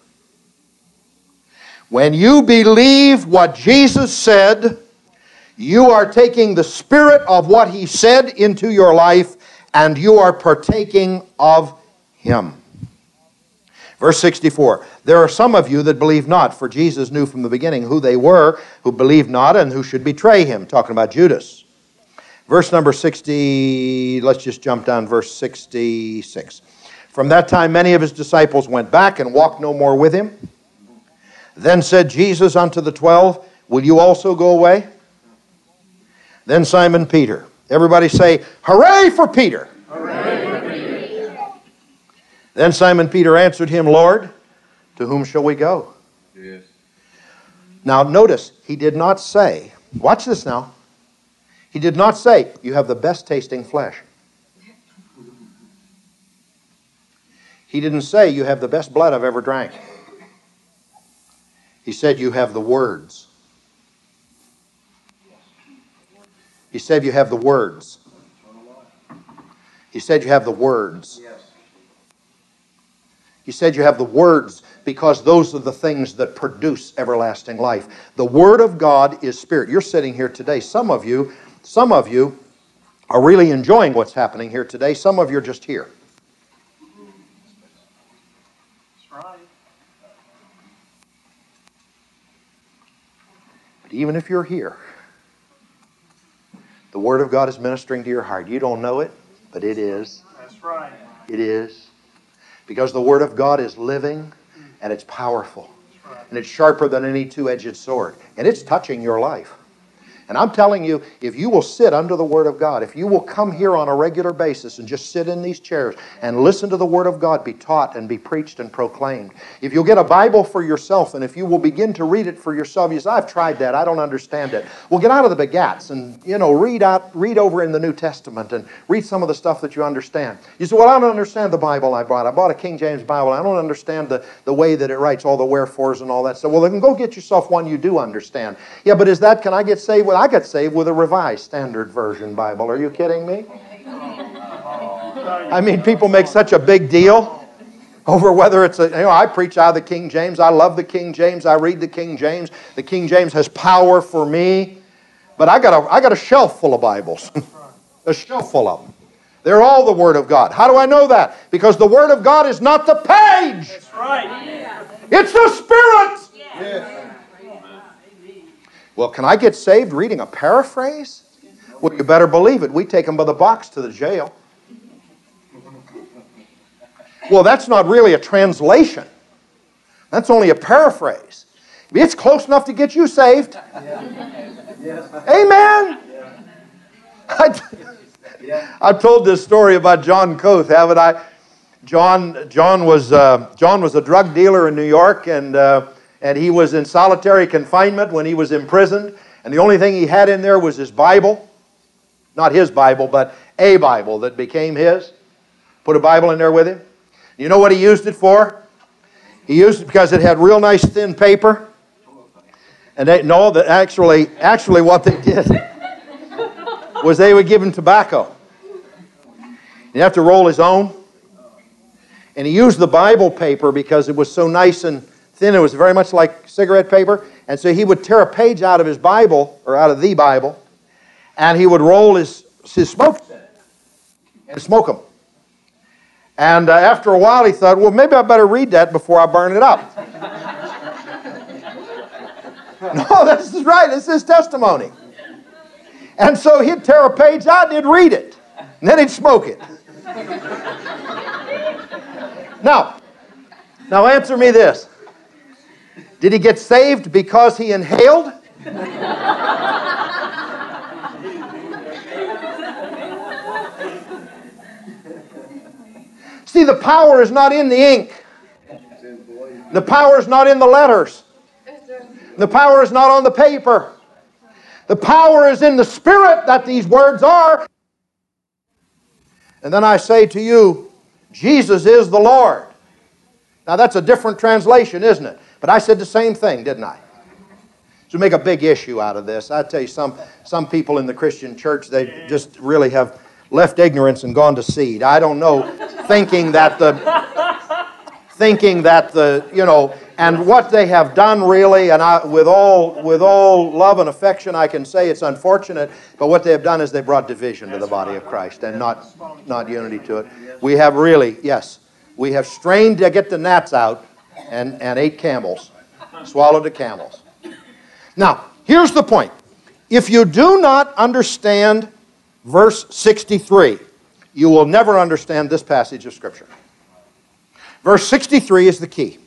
Speaker 1: When you believe what Jesus said, you are taking the spirit of what He said into your life, and you are partaking of Him. Verse sixty-four, there are some of you that believe not, for Jesus knew from the beginning who they were who believed not and who should betray Him. Talking about Judas. Verse number sixty, let's just jump down, verse sixty-six. From that time many of His disciples went back and walked no more with Him. Then said Jesus unto the twelve, will you also go away? Then Simon Peter. Everybody say, hooray for Peter.
Speaker 2: Hooray for Peter.
Speaker 1: Then Simon Peter answered Him, Lord, to whom shall we go?
Speaker 3: Yes.
Speaker 1: Now notice, He did not say, watch this now. He did not say, you have the best tasting flesh. He didn't say, you have the best blood I've ever drank. He said, you have the words. He said, you have the words. He said, you have the words. He said, you have the words, because those are the things that produce everlasting life. The Word of God is Spirit. You're sitting here today. Some of you, some of you are really enjoying what's happening here today. Some of you are just here.
Speaker 2: That's right.
Speaker 1: But even if you're here, the Word of God is ministering to your heart. You don't know it, but it is.
Speaker 2: That's right.
Speaker 1: It is. Because the Word of God is living and it's powerful.
Speaker 2: That's right.
Speaker 1: And it's sharper than any two-edged sword. And it's touching your life. And I'm telling you, if you will sit under the Word of God, if you will come here on a regular basis and just sit in these chairs and listen to the Word of God be taught and be preached and proclaimed, if you'll get a Bible for yourself and if you will begin to read it for yourself, you say, I've tried that, I don't understand it. Well, get out of the begats and, you know, read out, read over in the New Testament and read some of the stuff that you understand. You say, well, I don't understand the Bible I bought. I bought a King James Bible. I don't understand the, the way that it writes all the wherefores and all that stuff. Well, then go get yourself one you do understand. Yeah, but is that, can I get saved? Well, I got saved with a Revised Standard Version Bible. Are you kidding me? I mean, people make such a big deal over whether it's a, you know, I preach out of the King James. I love the King James. I read the King James. The King James has power for me. But I got a, I got a shelf full of Bibles. A shelf full of them. They're all the Word of God. How do I know that? Because the Word of God is not the page.
Speaker 2: That's right.
Speaker 1: It's the Spirit.
Speaker 3: Yes.
Speaker 1: Well, can I get saved reading a paraphrase? Well, you better believe it. We take them by the box to the jail. Well, that's not really a translation. That's only a paraphrase. It's close enough to get you saved. Amen. I, I've told this story about John Coath, haven't I? John, John, was, uh, John was a drug dealer in New York, and... Uh, And he was in solitary confinement when he was imprisoned. And the only thing he had in there was his Bible. Not his Bible, but a Bible that became his. Put a Bible in there with him. You know what he used it for? He used it because it had real nice thin paper. And they, no, that actually, actually what they did was they would give him tobacco. He'd have to roll his own. And he used the Bible paper because it was so nice and thin. It was very much like cigarette paper. And so he would tear a page out of his Bible, or out of the Bible, and he would roll his, his smokes in it and smoke them. And uh, after a while he thought, well, maybe I better read that before I burn it up. No, this is right. This is his testimony. And so he'd tear a page out and he'd read it. And then he'd smoke it. Now, now answer me this. Did he get saved because he inhaled? See, the power is not in the ink. The power is not in the letters. The power is not on the paper. The power is in the Spirit that these words are. And then I say to you, Jesus is the Lord. Now that's a different translation, isn't it? But I said the same thing, didn't I? To make a big issue out of this. I tell you, some, some people in the Christian church, they just really have left ignorance and gone to seed. I don't know, thinking that the, thinking that the, you know, and what they have done really, and I, with all, with all love and affection, I can say it's unfortunate, but what they have done is they brought division to the body of Christ and not, not unity to it. We have really, yes, we have strained to get the gnats out and, and ate camels, swallowed the camels. Now, here's the point. If you do not understand verse sixty-three, you will never understand this passage of Scripture. Verse sixty-three is the key.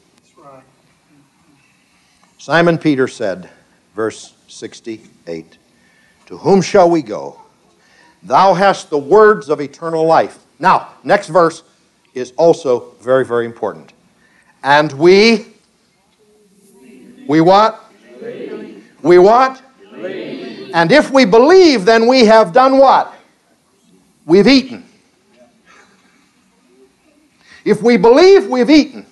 Speaker 1: Simon Peter said, verse sixty-eight, "To whom shall we go? Thou hast the words of eternal life." Now, next verse is also very, very important. And we, we what? Believe. We what? Believe. And if we believe, then we have done what? We've eaten. If we believe, we've eaten.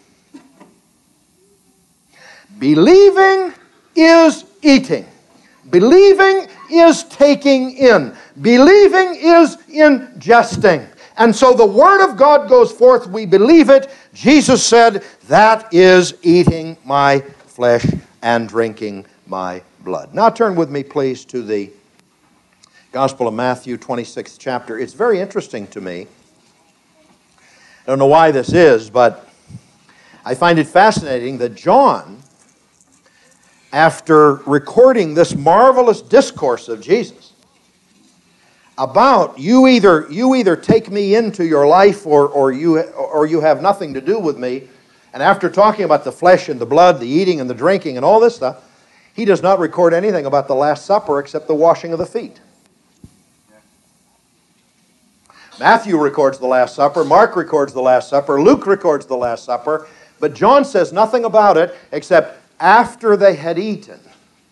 Speaker 1: Believing is eating. Believing is taking in. Believing is ingesting. And so the Word of God goes forth, we believe it. Jesus said, that is eating my flesh and drinking my blood. Now turn with me, please, to the Gospel of Matthew, twenty-sixth chapter. It's very interesting to me. I don't know why this is, but I find it fascinating that John, after recording this marvelous discourse of Jesus, about you either you either take me into your life or, or, you, or you have nothing to do with me. And after talking about the flesh and the blood, the eating and the drinking and all this stuff, he does not record anything about the Last Supper except the washing of the feet. Matthew records the Last Supper, Mark records the Last Supper, Luke records the Last Supper, but John says nothing about it except after they had eaten,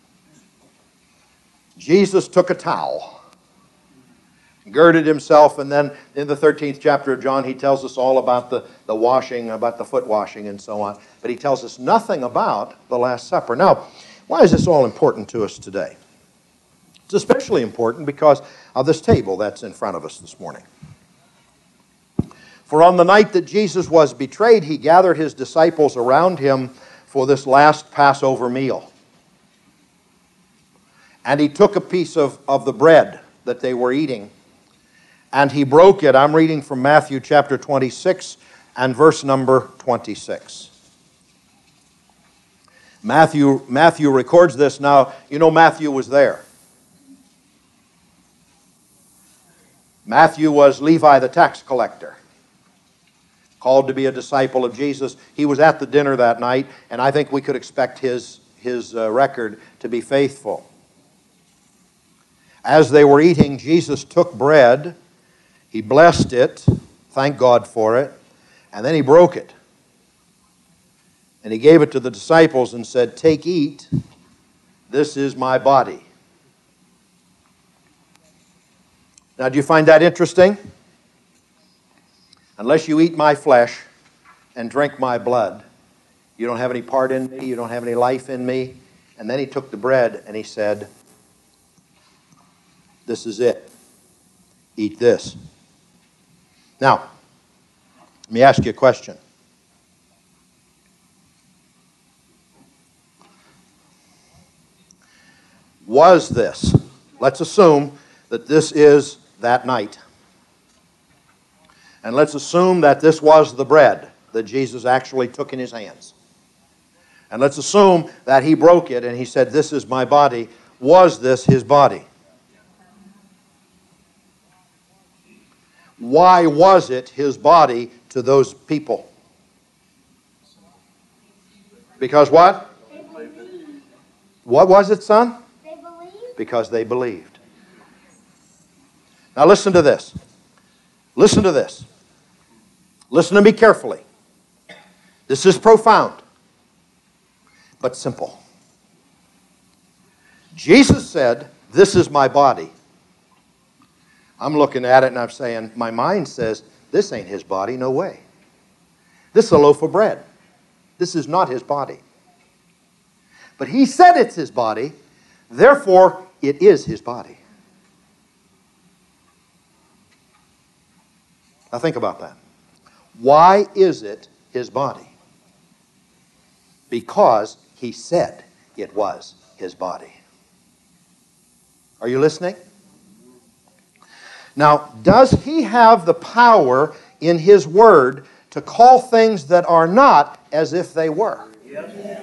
Speaker 1: Jesus took a towel, girded himself, and then in the thirteenth chapter of John, he tells us all about the, the washing, about the foot washing and so on. But he tells us nothing about the Last Supper. Now, why is this all important to us today? It's especially important because of this table that's in front of us this morning. For on the night that Jesus was betrayed, he gathered his disciples around him for this last Passover meal. And he took a piece of, of the bread that they were eating, and he broke it. I'm reading from Matthew chapter twenty-six and verse number twenty-six. Matthew, Matthew records this. Now, you know Matthew was there. Matthew was Levi the tax collector, called to be a disciple of Jesus. He was at the dinner that night, and I think we could expect his, his uh, record to be faithful. As they were eating, Jesus took bread, he blessed it, thanked God for it, and then he broke it. And he gave it to the disciples and said, "Take, eat, this is my body." Now, do you find that interesting? Unless you eat my flesh and drink my blood, you don't have any part in me, you don't have any life in me. And then he took the bread and he said, "This is it. Eat this." Now, let me ask you a question. Was this, let's assume that this is that night. And let's assume that this was the bread that Jesus actually took in his hands. And let's assume that he broke it and he said, "This is my body." Was this his body? Why was it his body to those people? Because what? What was it, son?
Speaker 3: They believed.
Speaker 1: Because they believed. Now listen to this. Listen to this. Listen to me carefully. This is profound, but simple. Jesus said, "This is my body." I'm looking at it and I'm saying, my mind says, this ain't his body, no way. This is a loaf of bread. This is not his body. But he said it's his body, therefore it is his body. Now think about that. Why is it his body? Because he said it was his body. Are you listening? Now, does he have the power in his word to call things that are not as if they were? Yes.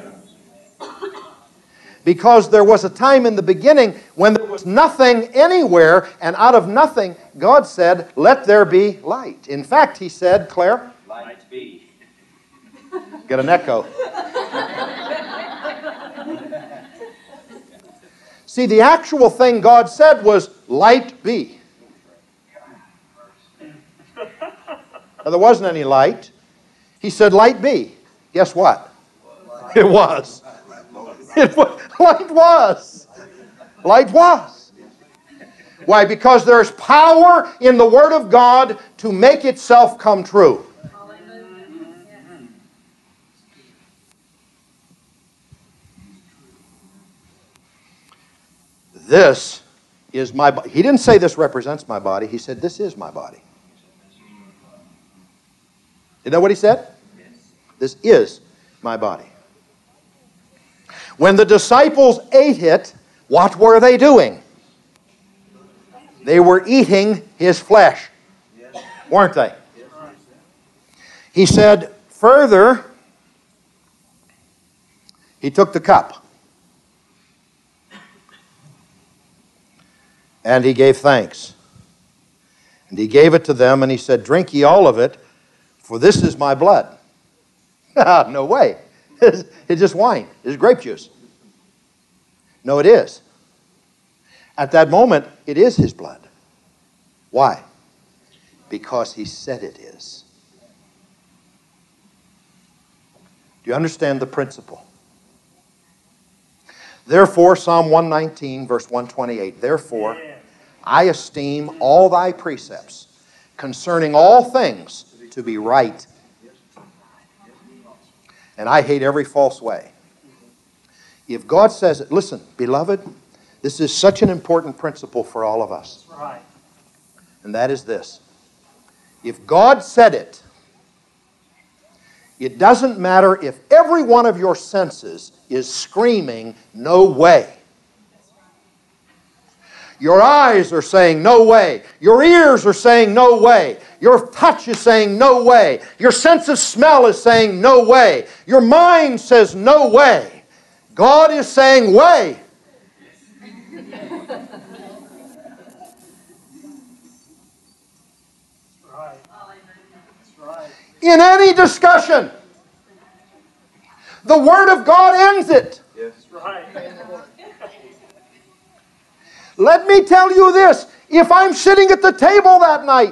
Speaker 1: Because there was a time in the beginning when there was nothing anywhere, and out of nothing, God said, "Let there be light." In fact, he said, Claire? Light be. Get an echo. See, the actual thing God said was, "Light be." Now, there wasn't any light. He said, "Light be." Guess what? It was. It was. Light was. Light was. Why? Because there's power in the Word of God to make itself come true. This is my body. He didn't say this represents my body. He said this is my body. Isn't that what he said? Yes. This is my body. When the disciples ate it, what were they doing? They were eating his flesh, yes. weren't they? Yes. He said, further, he took the cup and he gave thanks. And he gave it to them and he said, "Drink ye all of it, for this is my blood." No way. It's just wine. It's grape juice. No, it is. At that moment, it is his blood. Why? Because he said it is. Do you understand the principle? Therefore, Psalm one nineteen, verse one twenty-eight, "Therefore, I esteem all thy precepts concerning all things to be right. And I hate every false way." If God says it, listen, beloved, this is such an important principle for all of us. Right. And that is this. If God said it, it doesn't matter if every one of your senses is screaming, "No way." Your eyes are saying, "No way." Your ears are saying, "No way." Your touch is saying, "No way." Your sense of smell is saying, "No way." Your mind says, "No way." God is saying, "Way."
Speaker 2: Right. That's right.
Speaker 1: In any discussion, the Word of God ends it.
Speaker 2: Yes. Right.
Speaker 1: Let me tell you this. If I'm sitting at the table that night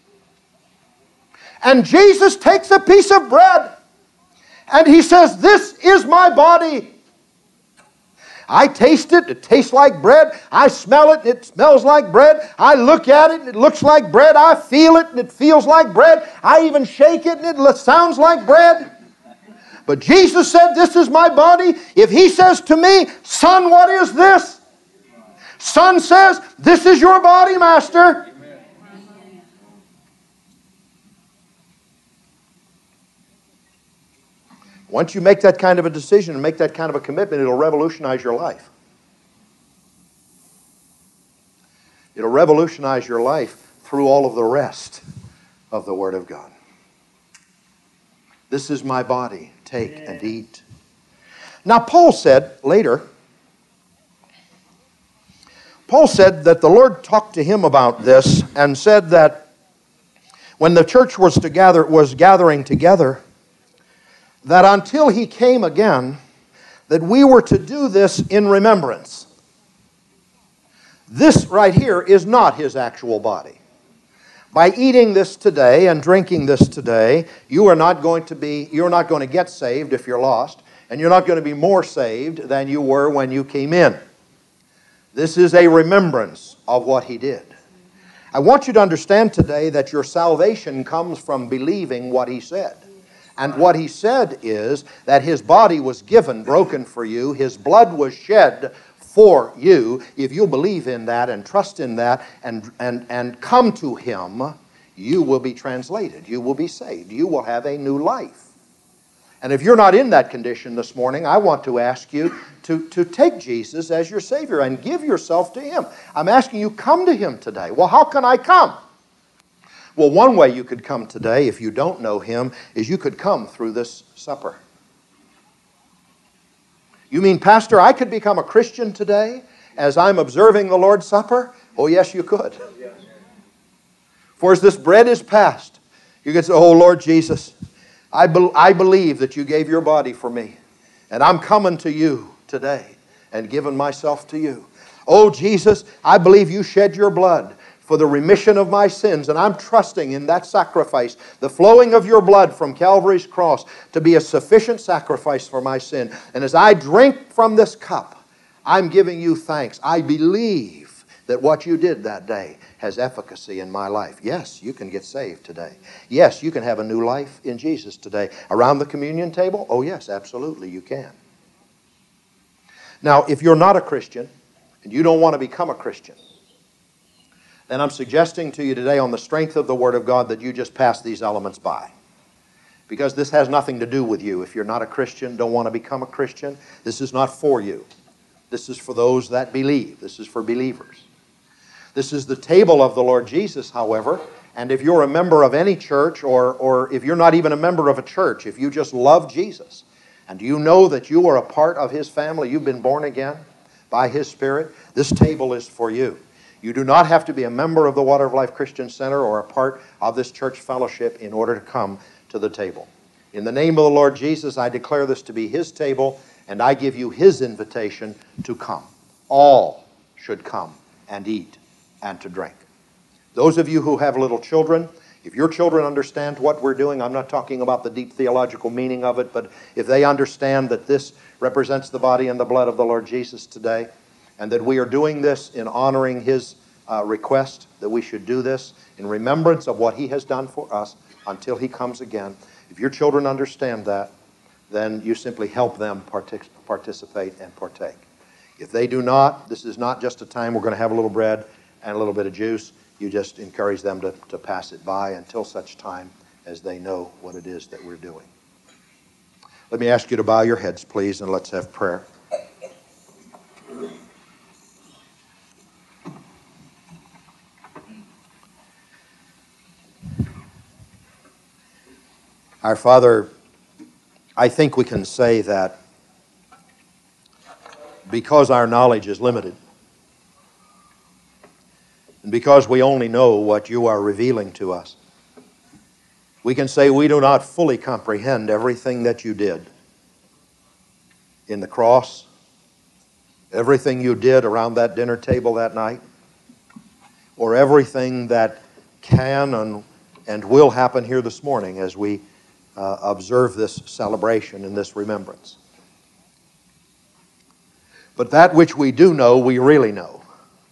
Speaker 1: and Jesus takes a piece of bread and he says, "This is my body." I taste it, it tastes like bread. I smell it, it smells like bread. I look at it, it looks like bread. I feel it, and it feels like bread. I even shake it, and it sounds like bread. But Jesus said, "This is my body." If he says to me, "Son, what is this?" Son says, "This is your body, Master." Once you make that kind of a decision and make that kind of a commitment, it'll revolutionize your life. It'll revolutionize your life through all of the rest of the Word of God. "This is my body. Take yeah. and eat." Now, Paul said later, Paul said that the Lord talked to him about this and said that when the church was to gather, was gathering together, that until he came again, that we were to do this in remembrance. This right here is not his actual body. By eating this today and drinking this today, you are not going to be, you're not going to get saved if you're lost, and you're not going to be more saved than you were when you came in. This is a remembrance of what He did. I want you to understand today that your salvation comes from believing what He said. And what He said is that His body was given, broken for you, His blood was shed for you. If you believe in that and trust in that and, and, and come to Him, you will be translated. You will be saved. You will have a new life. And if you're not in that condition this morning, I want to ask you to, to take Jesus as your Savior and give yourself to Him. I'm asking you, come to Him today. Well, how can I come? Well, one way you could come today, if you don't know Him, is you could come through this supper. You mean, Pastor, I could become a Christian today as I'm observing the Lord's Supper? Oh, yes, you could. For as this bread is passed, you could say, oh, Lord Jesus, I, be I believe that you gave your body for me, and I'm coming to you today and giving myself to you. Oh, Jesus, I believe you shed your blood for the remission of my sins, and I'm trusting in that sacrifice, the flowing of your blood from Calvary's cross, to be a sufficient sacrifice for my sin. And as I drink from this cup, I'm giving you thanks. I believe that what you did that day has efficacy in my life. Yes, you can get saved today. Yes, you can have a new life in Jesus today. Around the communion table? Oh yes, absolutely you can. Now, if you're not a Christian, and you don't want to become a Christian, then I'm suggesting to you today, on the strength of the Word of God, that you just pass these elements by. Because this has nothing to do with you. If you're not a Christian, don't want to become a Christian, this is not for you. This is for those that believe. This is for believers. This is the table of the Lord Jesus, however, and if you're a member of any church, or, or if you're not even a member of a church, if you just love Jesus, and you know that you are a part of His family, you've been born again by His Spirit, this table is for you. You do not have to be a member of the Water of Life Christian Center or a part of this church fellowship in order to come to the table. In the name of the Lord Jesus, I declare this to be His table, and I give you His invitation to come. All should come and eat and to drink. Those of you who have little children, if your children understand what we're doing, I'm not talking about the deep theological meaning of it, but if they understand that this represents the body and the blood of the Lord Jesus today, and that we are doing this in honoring His uh, request, that we should do this in remembrance of what He has done for us until He comes again. If your children understand that, then you simply help them partic participate and partake. If they do not, this is not just a time we're going to have a little bread and a little bit of juice. You just encourage them to, to pass it by until such time as they know what it is that we're doing. Let me ask you to bow your heads, please, and let's have prayer. Our Father, I think we can say that because our knowledge is limited, and because we only know what you are revealing to us, we can say we do not fully comprehend everything that you did in the cross, everything you did around that dinner table that night, or everything that can and, and will happen here this morning as we uh, observe this celebration and this remembrance. But that which we do know, we really know.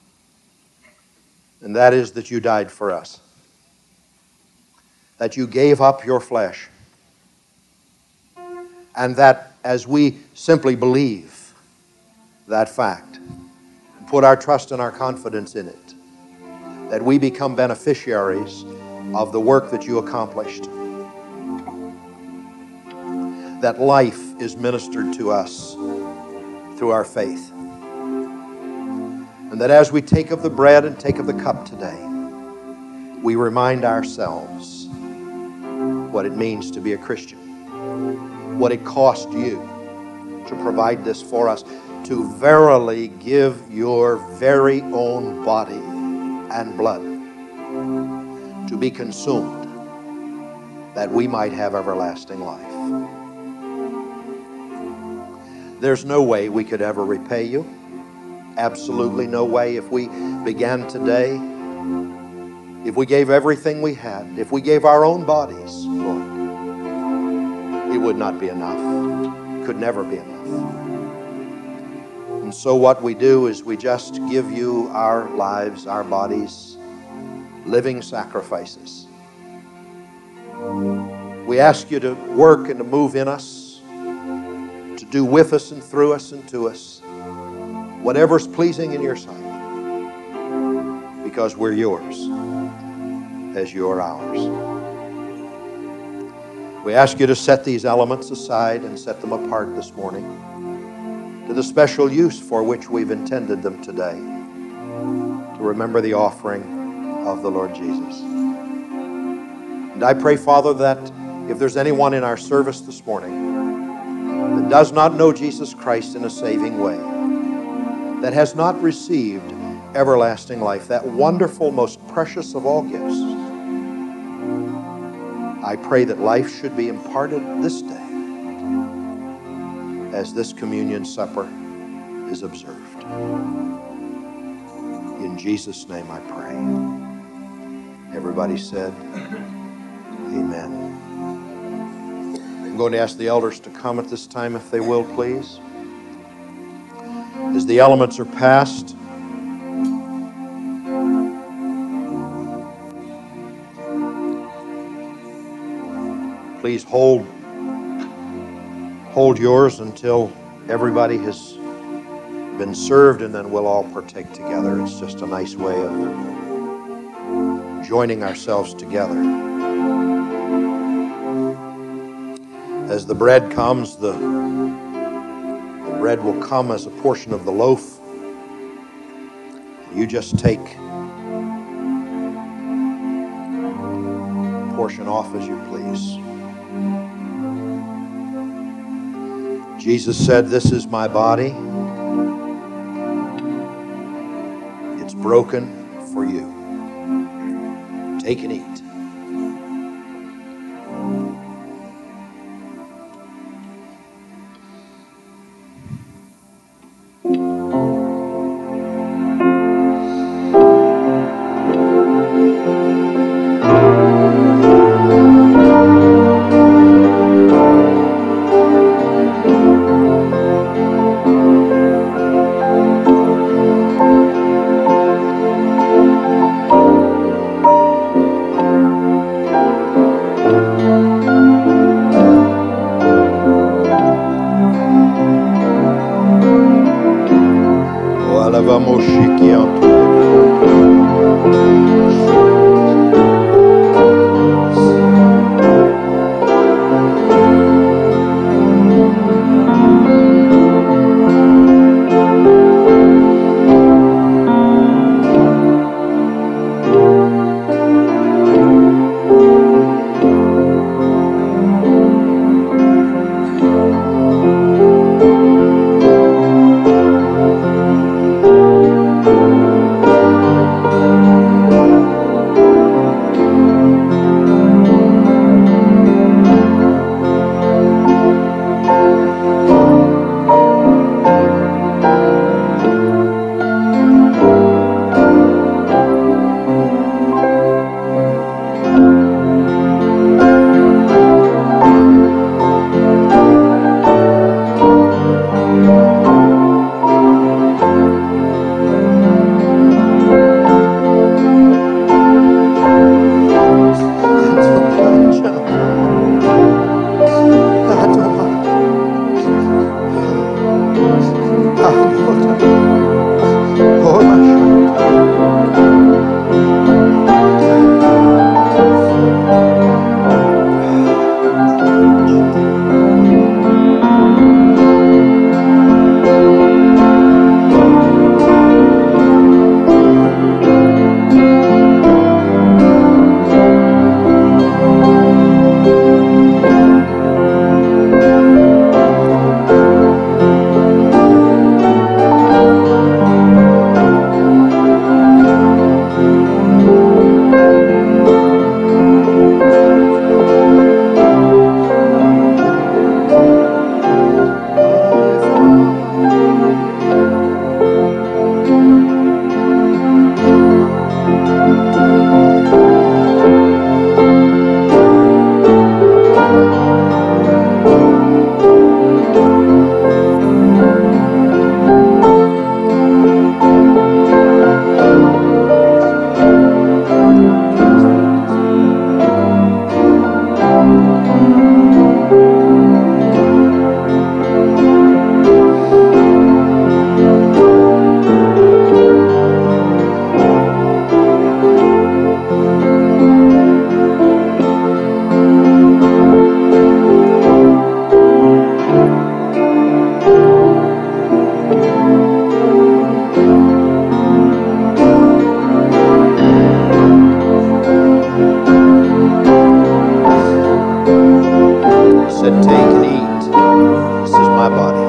Speaker 1: And that is that you died for us. That you gave up your flesh. And that as we simply believe that fact, and put our trust and our confidence in it, that we become beneficiaries of the work that you accomplished. That life is ministered to us through our faith. And that as we take of the bread and take of the cup today, we remind ourselves what it means to be a Christian, what it cost you to provide this for us, to verily give your very own body and blood to be consumed, that we might have everlasting life. There's no way we could ever repay you. Absolutely no way. If we began today, if we gave everything we had, if we gave our own bodies, Lord, it would not be enough. Could never be enough. And so what we do is we just give you our lives, our bodies, living sacrifices. We ask you to work and to move in us, to do with us and through us and to us whatever's pleasing in your sight, because we're yours as you are ours. We ask you to set these elements aside and set them apart this morning to the special use for which we've intended them today, to remember the offering of the Lord Jesus. And I pray, Father, that if there's anyone in our service this morning that does not know Jesus Christ in a saving way, that has not received everlasting life, that wonderful, most precious of all gifts, I pray that life should be imparted this day as this communion supper is observed. In Jesus' name I pray. Everybody said, amen. I'm going to ask the elders to come at this time if they will, please. As the elements are passed, please hold hold yours until everybody has been served, and then we'll all partake together. It's just a nice way of joining ourselves together. As the bread comes, the, the bread will come as a portion of the loaf. You just take a portion off as you please. Jesus said, "This is my body. It's broken for you. Take and eat."
Speaker 3: Thank you.
Speaker 1: said, take and eat. This is my body.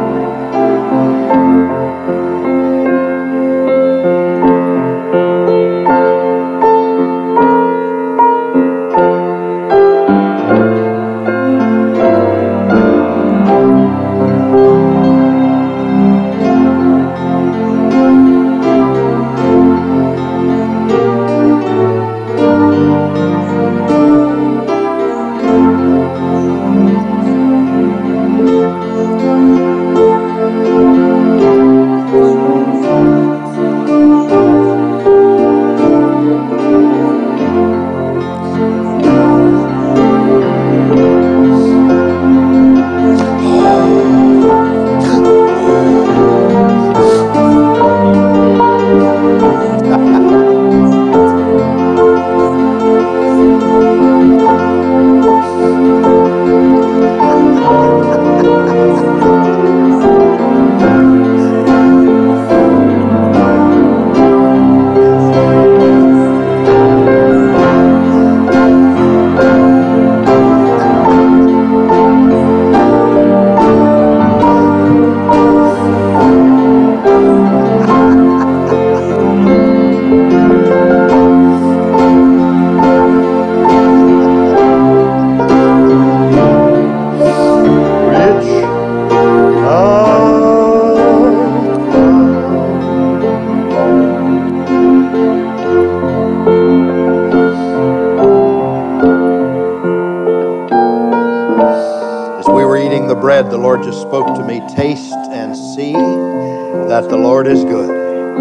Speaker 1: The Lord just spoke to me, taste and see that the Lord is good.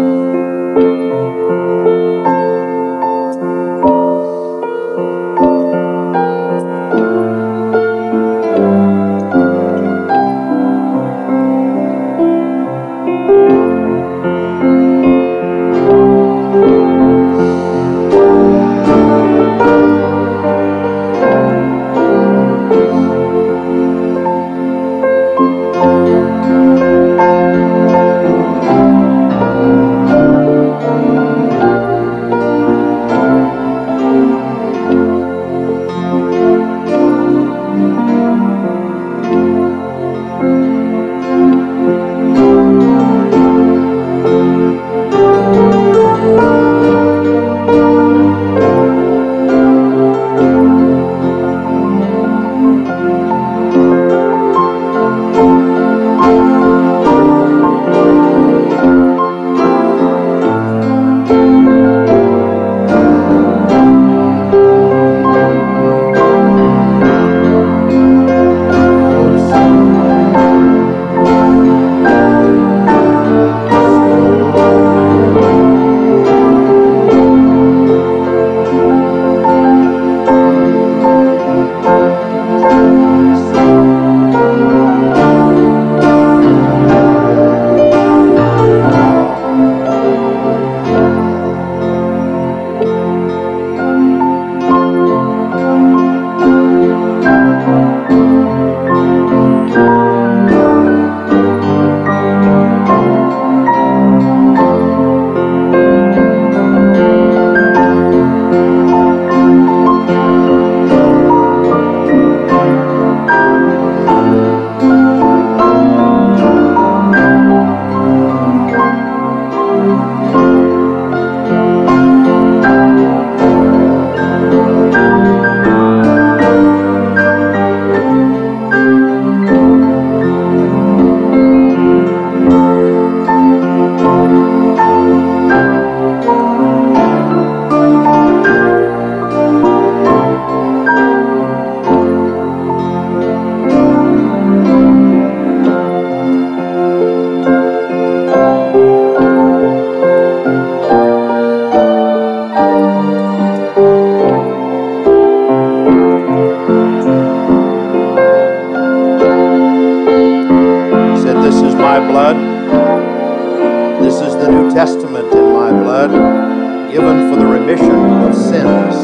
Speaker 1: Testament in my blood, given for the remission of sins.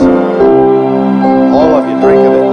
Speaker 1: All of you, drink of it.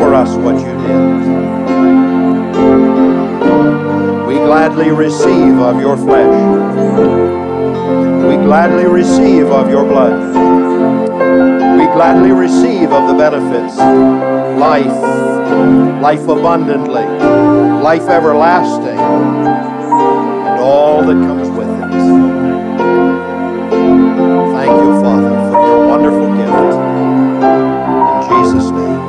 Speaker 1: for us what you did. We gladly receive of your flesh. We gladly receive of your blood. We gladly receive of the benefits. Life, life abundantly, life everlasting, and all that comes with it. Thank you, Father, for your wonderful gift. In Jesus' name.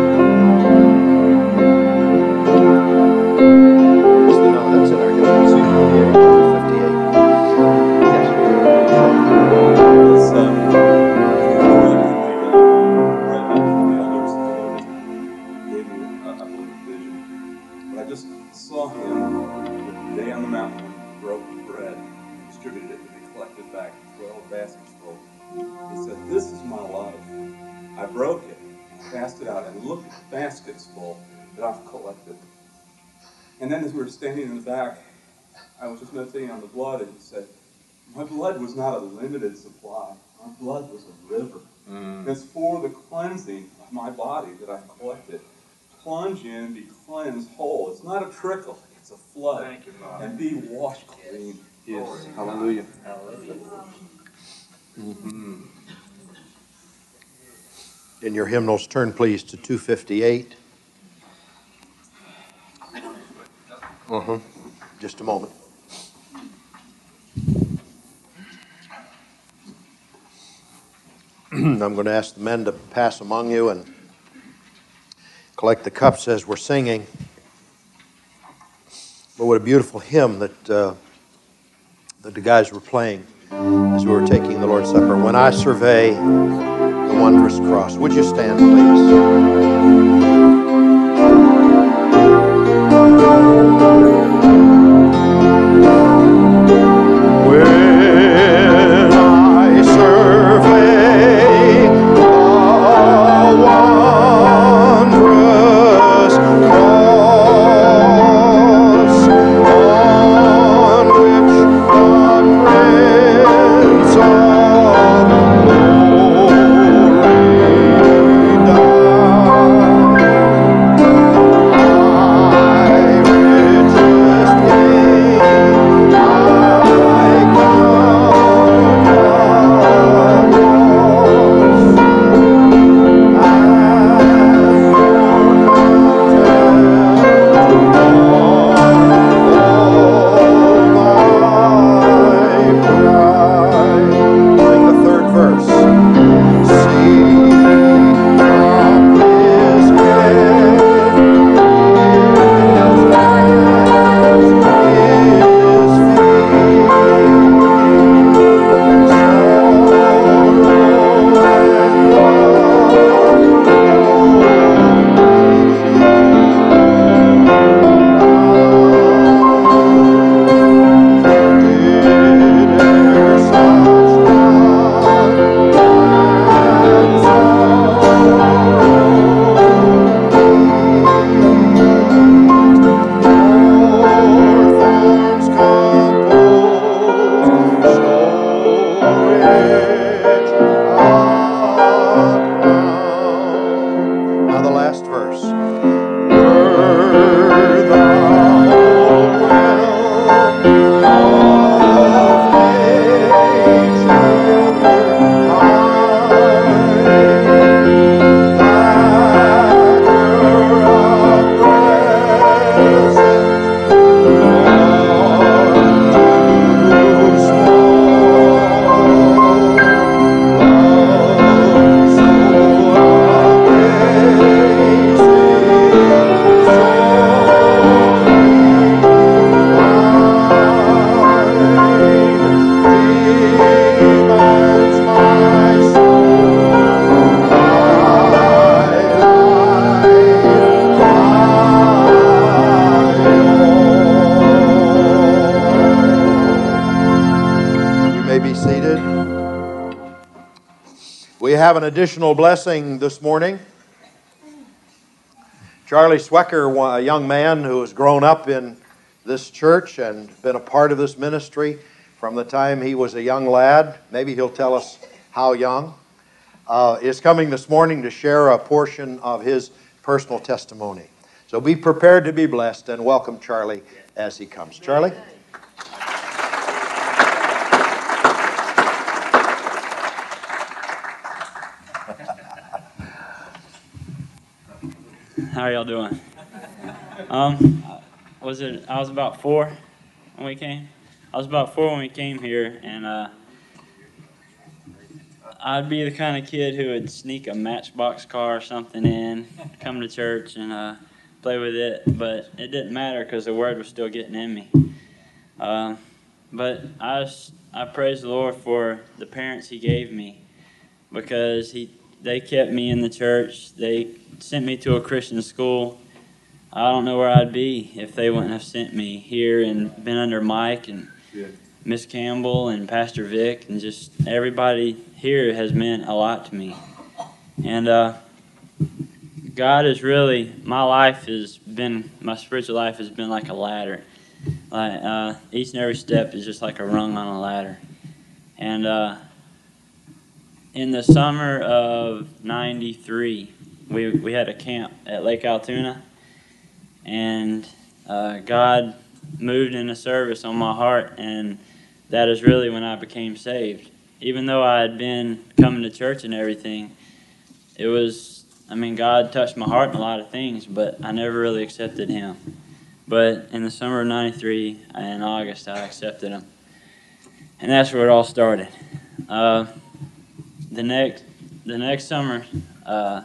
Speaker 1: No, that's in our hymn. two fifty-eight. Yes.
Speaker 3: It's, um, really when the, uh, read that from the elders, the Lord gave me, uh, I believe, a vision. But I just saw him the day on the mountain when he broke bread and distributed it, and they collected back twelve baskets full. He said, "This is my life. I broke it, cast it out, and look at the baskets full that I've collected." And then as we were standing in the back, I was just meditating on the blood, and he said, "My blood was not a limited supply. My blood was a river. Mm. It's for the cleansing of my body that I've collected. Plunge in, be cleansed whole. It's not a trickle, it's a flood. Thank you, Father. And be washed clean."
Speaker 4: Yes. Hallelujah.
Speaker 2: Hallelujah.
Speaker 1: Mm-hmm. In your hymnals, turn please to two fifty-eight. Uh-huh. Just a moment. I'm going to ask the men to pass among you and collect the cups as we're singing. But what a beautiful hymn that, uh, that the guys were playing as we were taking the Lord's Supper. When I survey the wondrous cross. Would you stand, please? Have an additional blessing this morning. Charlie Swecker, a young man who has grown up in this church and been a part of this ministry from the time he was a young lad, maybe he'll tell us how young, uh, is coming this morning to share a portion of his personal testimony. So be prepared to be blessed, and welcome Charlie as he comes. Charlie?
Speaker 4: How are y'all doing? Um, was it? I was about four when we came. I was about four when we came here, and uh, I'd be the kind of kid who would sneak a Matchbox car or something in, come to church, and uh, play with it. But it didn't matter because the Word was still getting in me. Uh, but I was, I praise the Lord for the parents He gave me, because He they kept me in the church. They sent me to a Christian school. I don't know where I'd be if they wouldn't have sent me here and been under Mike and Miss Campbell and Pastor Vic, and just everybody here has meant a lot to me. And uh, God is really, my life has been, my spiritual life has been like a ladder. Like uh, each and every step is just like a rung on a ladder. And uh, in the summer of ninety-three, we we had a camp at Lake Altoona, and uh, God moved in a service on my heart, and that is really when I became saved. Even though I had been coming to church and everything, it was, I mean, God touched my heart in a lot of things, but I never really accepted Him. But in the summer of ninety-three, in August, I accepted Him. And that's where it all started. Uh, the next the next summer, uh,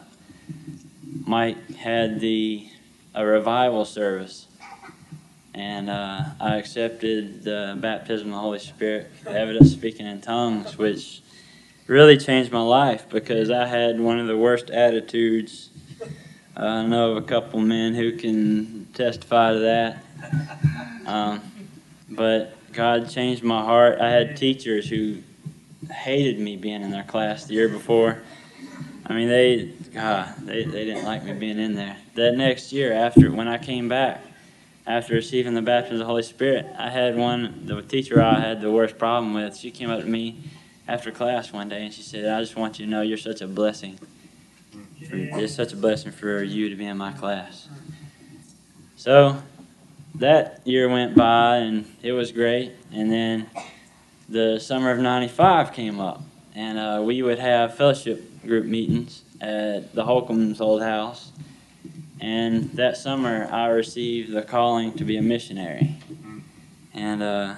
Speaker 4: Mike had the a revival service, and uh, I accepted the baptism of the Holy Spirit, the evidence of speaking in tongues, which really changed my life because I had one of the worst attitudes. Uh, I know of a couple men who can testify to that. Um, but God changed my heart. I had teachers who hated me being in their class the year before. I mean, they, God, they, they didn't like me being in there. That next year, after when I came back, after receiving the baptism of the Holy Spirit, I had one, the teacher I had the worst problem with. She came up to me after class one day and she said, "I just want you to know you're such a blessing. For, it's such a blessing for you to be in my class." So that year went by and it was great. And then the summer of ninety-five came up, and uh, we would have fellowship group meetings at the Holcomb's old house. And that summer, I received the calling to be a missionary. And uh,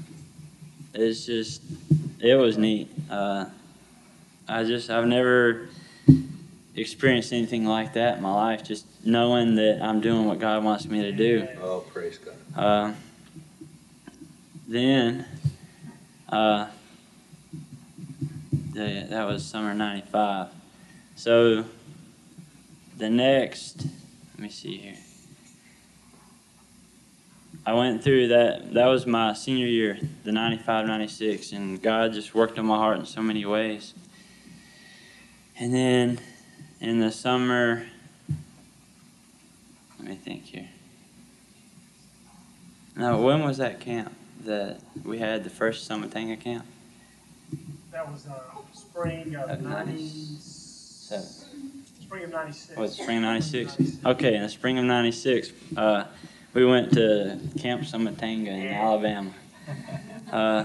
Speaker 4: it's just, it was neat. Uh, I just, I've never experienced anything like that in my life, just knowing that I'm doing what God wants me to do.
Speaker 3: Oh, praise God.
Speaker 4: Uh, then, uh, the, that was summer ninety-five. So, the next, let me see here. I went through that, that was my senior year, the ninety-five ninety-six, and God just worked on my heart in so many ways. And then, in the summer, let me think here. No, when was that camp that we had, the first Sumatanga camp?
Speaker 2: That was uh, spring of
Speaker 4: Of
Speaker 2: ninety-seven. Spring of ninety-six.
Speaker 4: Oh, it's spring of ninety-six? Okay, in the spring of ninety-six, uh, we went to Camp Sumatanga in Alabama. Uh,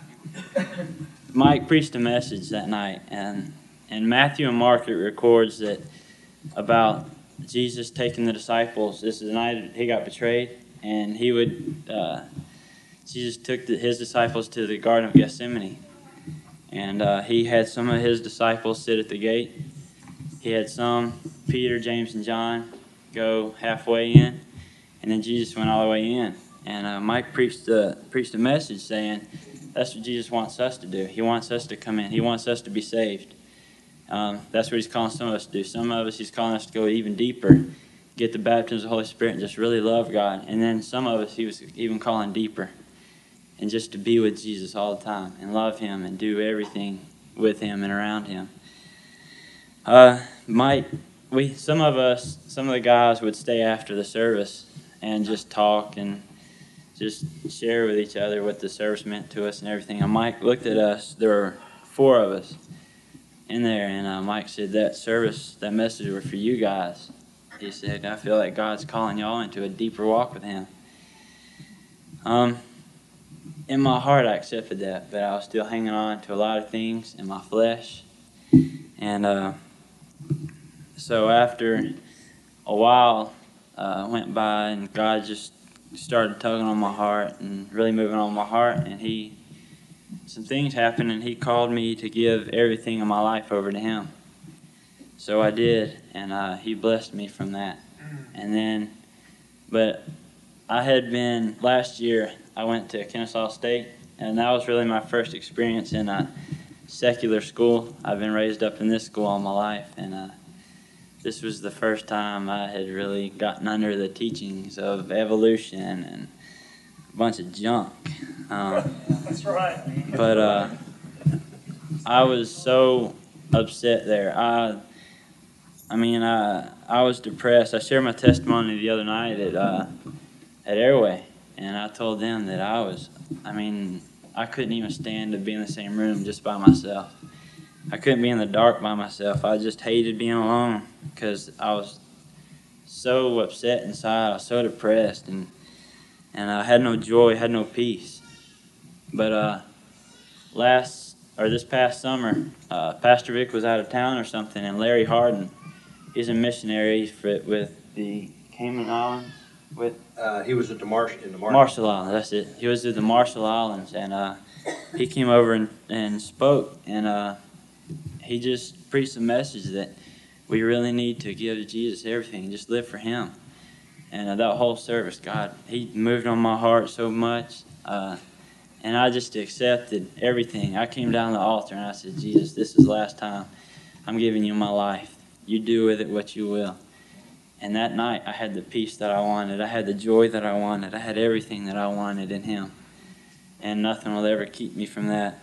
Speaker 4: Mike preached a message that night, and in Matthew and Mark it records that about Jesus taking the disciples. This is the night he got betrayed, and he would, uh, Jesus took the, his disciples to the Garden of Gethsemane, and uh, he had some of his disciples sit at the gate. He had some, Peter, James, and John, go halfway in, and then Jesus went all the way in. And uh, Mike preached a, preached a message saying that's what Jesus wants us to do. He wants us to come in. He wants us to be saved. Um, that's what he's calling some of us to do. Some of us, he's calling us to go even deeper, get the baptism of the Holy Spirit, and just really love God. And then some of us, he was even calling deeper, and just to be with Jesus all the time and love him and do everything with him and around him. Uh, Mike, we some of us, some of the guys would stay after the service and just talk and just share with each other what the service meant to us and everything. And Mike looked at us. There were four of us in there, and uh, Mike said, that service, that message was for you guys. he said, I feel like God's calling y'all into a deeper walk with him. Um, in my heart, I accepted that, but I was still hanging on to a lot of things in my flesh. And uh, so after a while uh, went by, and God just started tugging on my heart and really moving on my heart, and he, some things happened, and he called me to give everything in my life over to him. So I did, and uh, he blessed me from that. And then, but I had been, last year, I went to Kennesaw State, and that was really my first experience in a secular school. I've been raised up in this school all my life, and uh, this was the first time I had really gotten under the teachings of evolution and a bunch of junk. Um,
Speaker 2: That's right.
Speaker 4: but uh, I was so upset there. I I mean, I, I was depressed. I shared my testimony the other night at uh, at Airway, and I told them that I was, I mean, I couldn't even stand to be in the same room just by myself. I couldn't be in the dark by myself. I just hated being alone because I was so upset inside. I was so depressed, and and I had no joy, had no peace. But uh, last, or this past summer, uh, Pastor Vic was out of town or something, and Larry Harden, he's a missionary for, with the Cayman Islands. With
Speaker 5: uh, he was at the Marsh in the Marshall.
Speaker 4: Marshall Islands. That's it. He was at the Marshall Islands, and uh, he came over and, and spoke, and uh, he just preached a message that we really need to give Jesus everything, just live for Him. And uh, that whole service, God, He moved on my heart so much, uh, and I just accepted everything. I came down to the altar and I said, Jesus, this is the last time I'm giving you my life. You do with it what you will. And that night, I had the peace that I wanted. I had the joy that I wanted. I had everything that I wanted in Him. And nothing will ever keep me from that.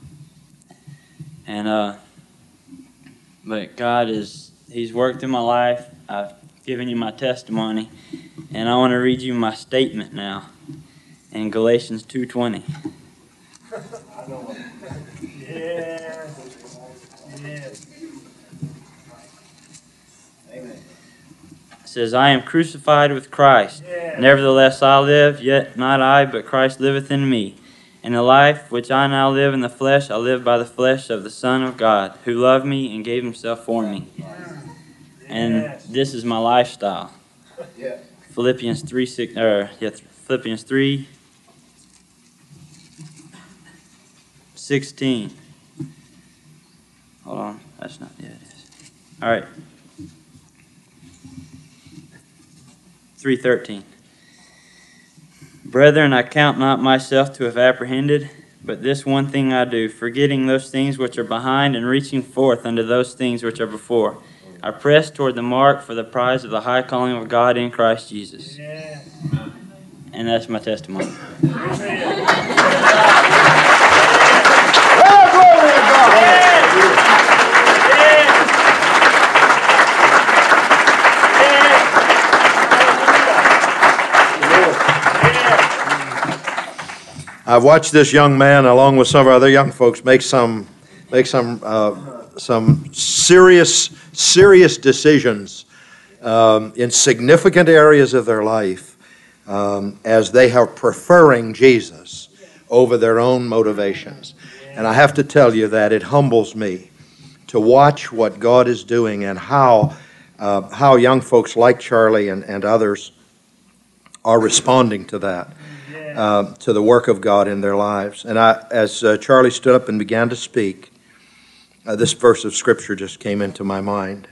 Speaker 4: And, uh, but God is, He's worked in my life. I've given you my testimony. And I want to read you my statement now in Galatians two twenty.
Speaker 2: Yeah. Yeah.
Speaker 5: Amen.
Speaker 4: It says, I am crucified with Christ.
Speaker 2: Yeah.
Speaker 4: Nevertheless I live, yet not I, but Christ liveth in me. And the life which I now live in the flesh, I live by the flesh of the Son of God, who loved me and gave Himself for me. And
Speaker 2: Yes.
Speaker 4: this is my lifestyle.
Speaker 5: Yeah.
Speaker 4: Philippians three six, or yeah, Philippians three sixteen. Hold on, that's not yeah, it is. All right. three thirteen. Brethren, I count not myself to have apprehended, but this one thing I do, forgetting those things which are behind and reaching forth unto those things which are before. I press toward the mark for the prize of the high calling of God in Christ Jesus.
Speaker 2: Yeah.
Speaker 4: And that's my testimony.
Speaker 1: Oh, glory to God! I've watched this young man, along with some of our other young folks, make some make some uh, some serious serious decisions um, in significant areas of their life um, as they are preferring Jesus over their own motivations. And I have to tell you that it humbles me to watch what God is doing and how uh, how young folks like Charlie and, and others are responding to that. Uh, to the work of God in their lives. And I, as uh, Charlie stood up and began to speak, uh, this verse of Scripture just came into my mind.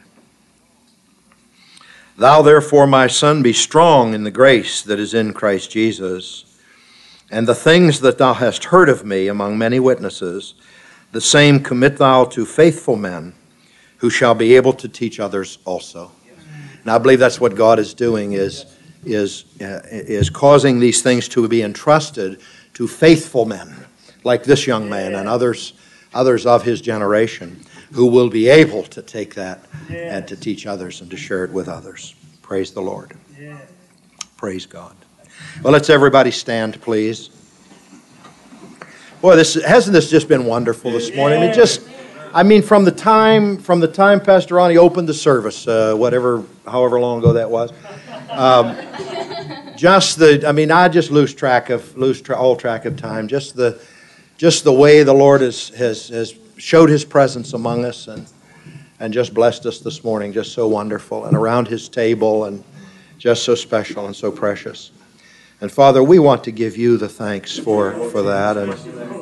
Speaker 1: Thou therefore, my son, be strong in the grace that is in Christ Jesus, and the things that thou hast heard of me among many witnesses, the same commit thou to faithful men, who shall be able to teach others also. And I believe that's what God is doing, is is uh, is causing these things to be entrusted to faithful men like this young man and others others of his generation who will be able to take that and to teach others and to share it with others. Praise the Lord.
Speaker 2: Yeah.
Speaker 1: Praise God. Well, let's everybody stand, please. Boy, this hasn't this just been wonderful this morning? It just I mean, from the time from the time Pastor Ronnie opened the service, uh, whatever, however long ago that was, um, just the. I mean, I just lose track of lose tra- all track of time. Just the, just the way the Lord has has has showed His presence among us and and just blessed us this morning. Just so wonderful, and around His table, and just so special and so precious. And Father, we want to give You the thanks for for that, and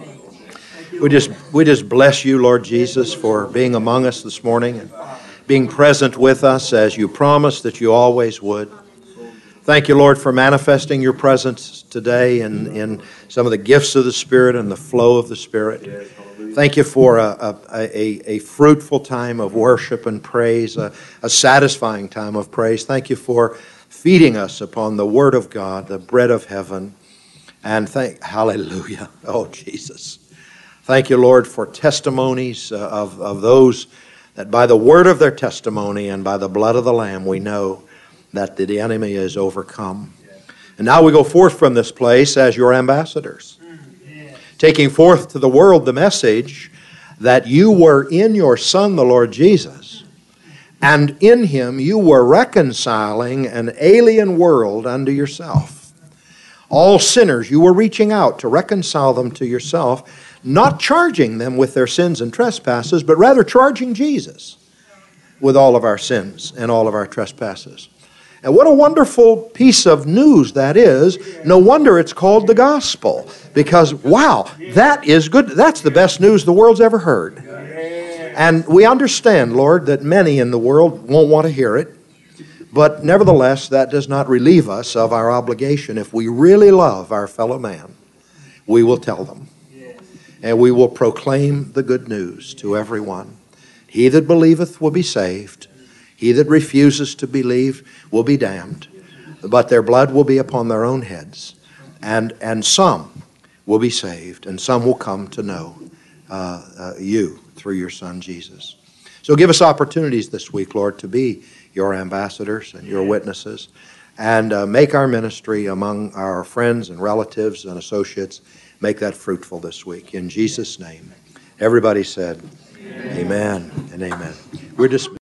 Speaker 1: we just we just bless You, Lord Jesus, for being among us this morning and being present with us as You promised that You always would. Thank You, Lord, for manifesting Your presence today in, in some of the gifts of the Spirit and the flow of the Spirit. Thank You for a, a, a, a fruitful time of worship and praise, a, a satisfying time of praise. Thank You for feeding us upon the Word of God, the bread of heaven. And thank, hallelujah, oh Jesus. Thank You, Lord, for testimonies uh, of, of those that by the word of their testimony and by the blood of the Lamb we know that the enemy is overcome. And now we go forth from this place as Your ambassadors, taking forth to the world the message that You were in Your Son, the Lord Jesus, and in Him You were reconciling an alien world unto Yourself. All sinners You were reaching out to reconcile them to Yourself, not charging them with their sins and trespasses, but rather charging Jesus with all of our sins and all of our trespasses. And what a wonderful piece of news that is. No wonder it's called the gospel, because, wow, that is good. That's the best news the world's ever heard. And we understand, Lord, that many in the world won't want to hear it, but nevertheless, that does not relieve us of our obligation. If we really love our fellow man, we will tell them. And we will proclaim the good news to everyone. He that believeth will be saved. He that refuses to believe will be damned. But their blood will be upon their own heads. And, and some will be saved, and some will come to know uh, uh, You through Your Son, Jesus. So give us opportunities this week, Lord, to be Your ambassadors and Your witnesses, and uh, make our ministry among our friends and relatives and associates, make that fruitful this week. In Jesus' name. Everybody said, amen, amen and amen. We're dismissed.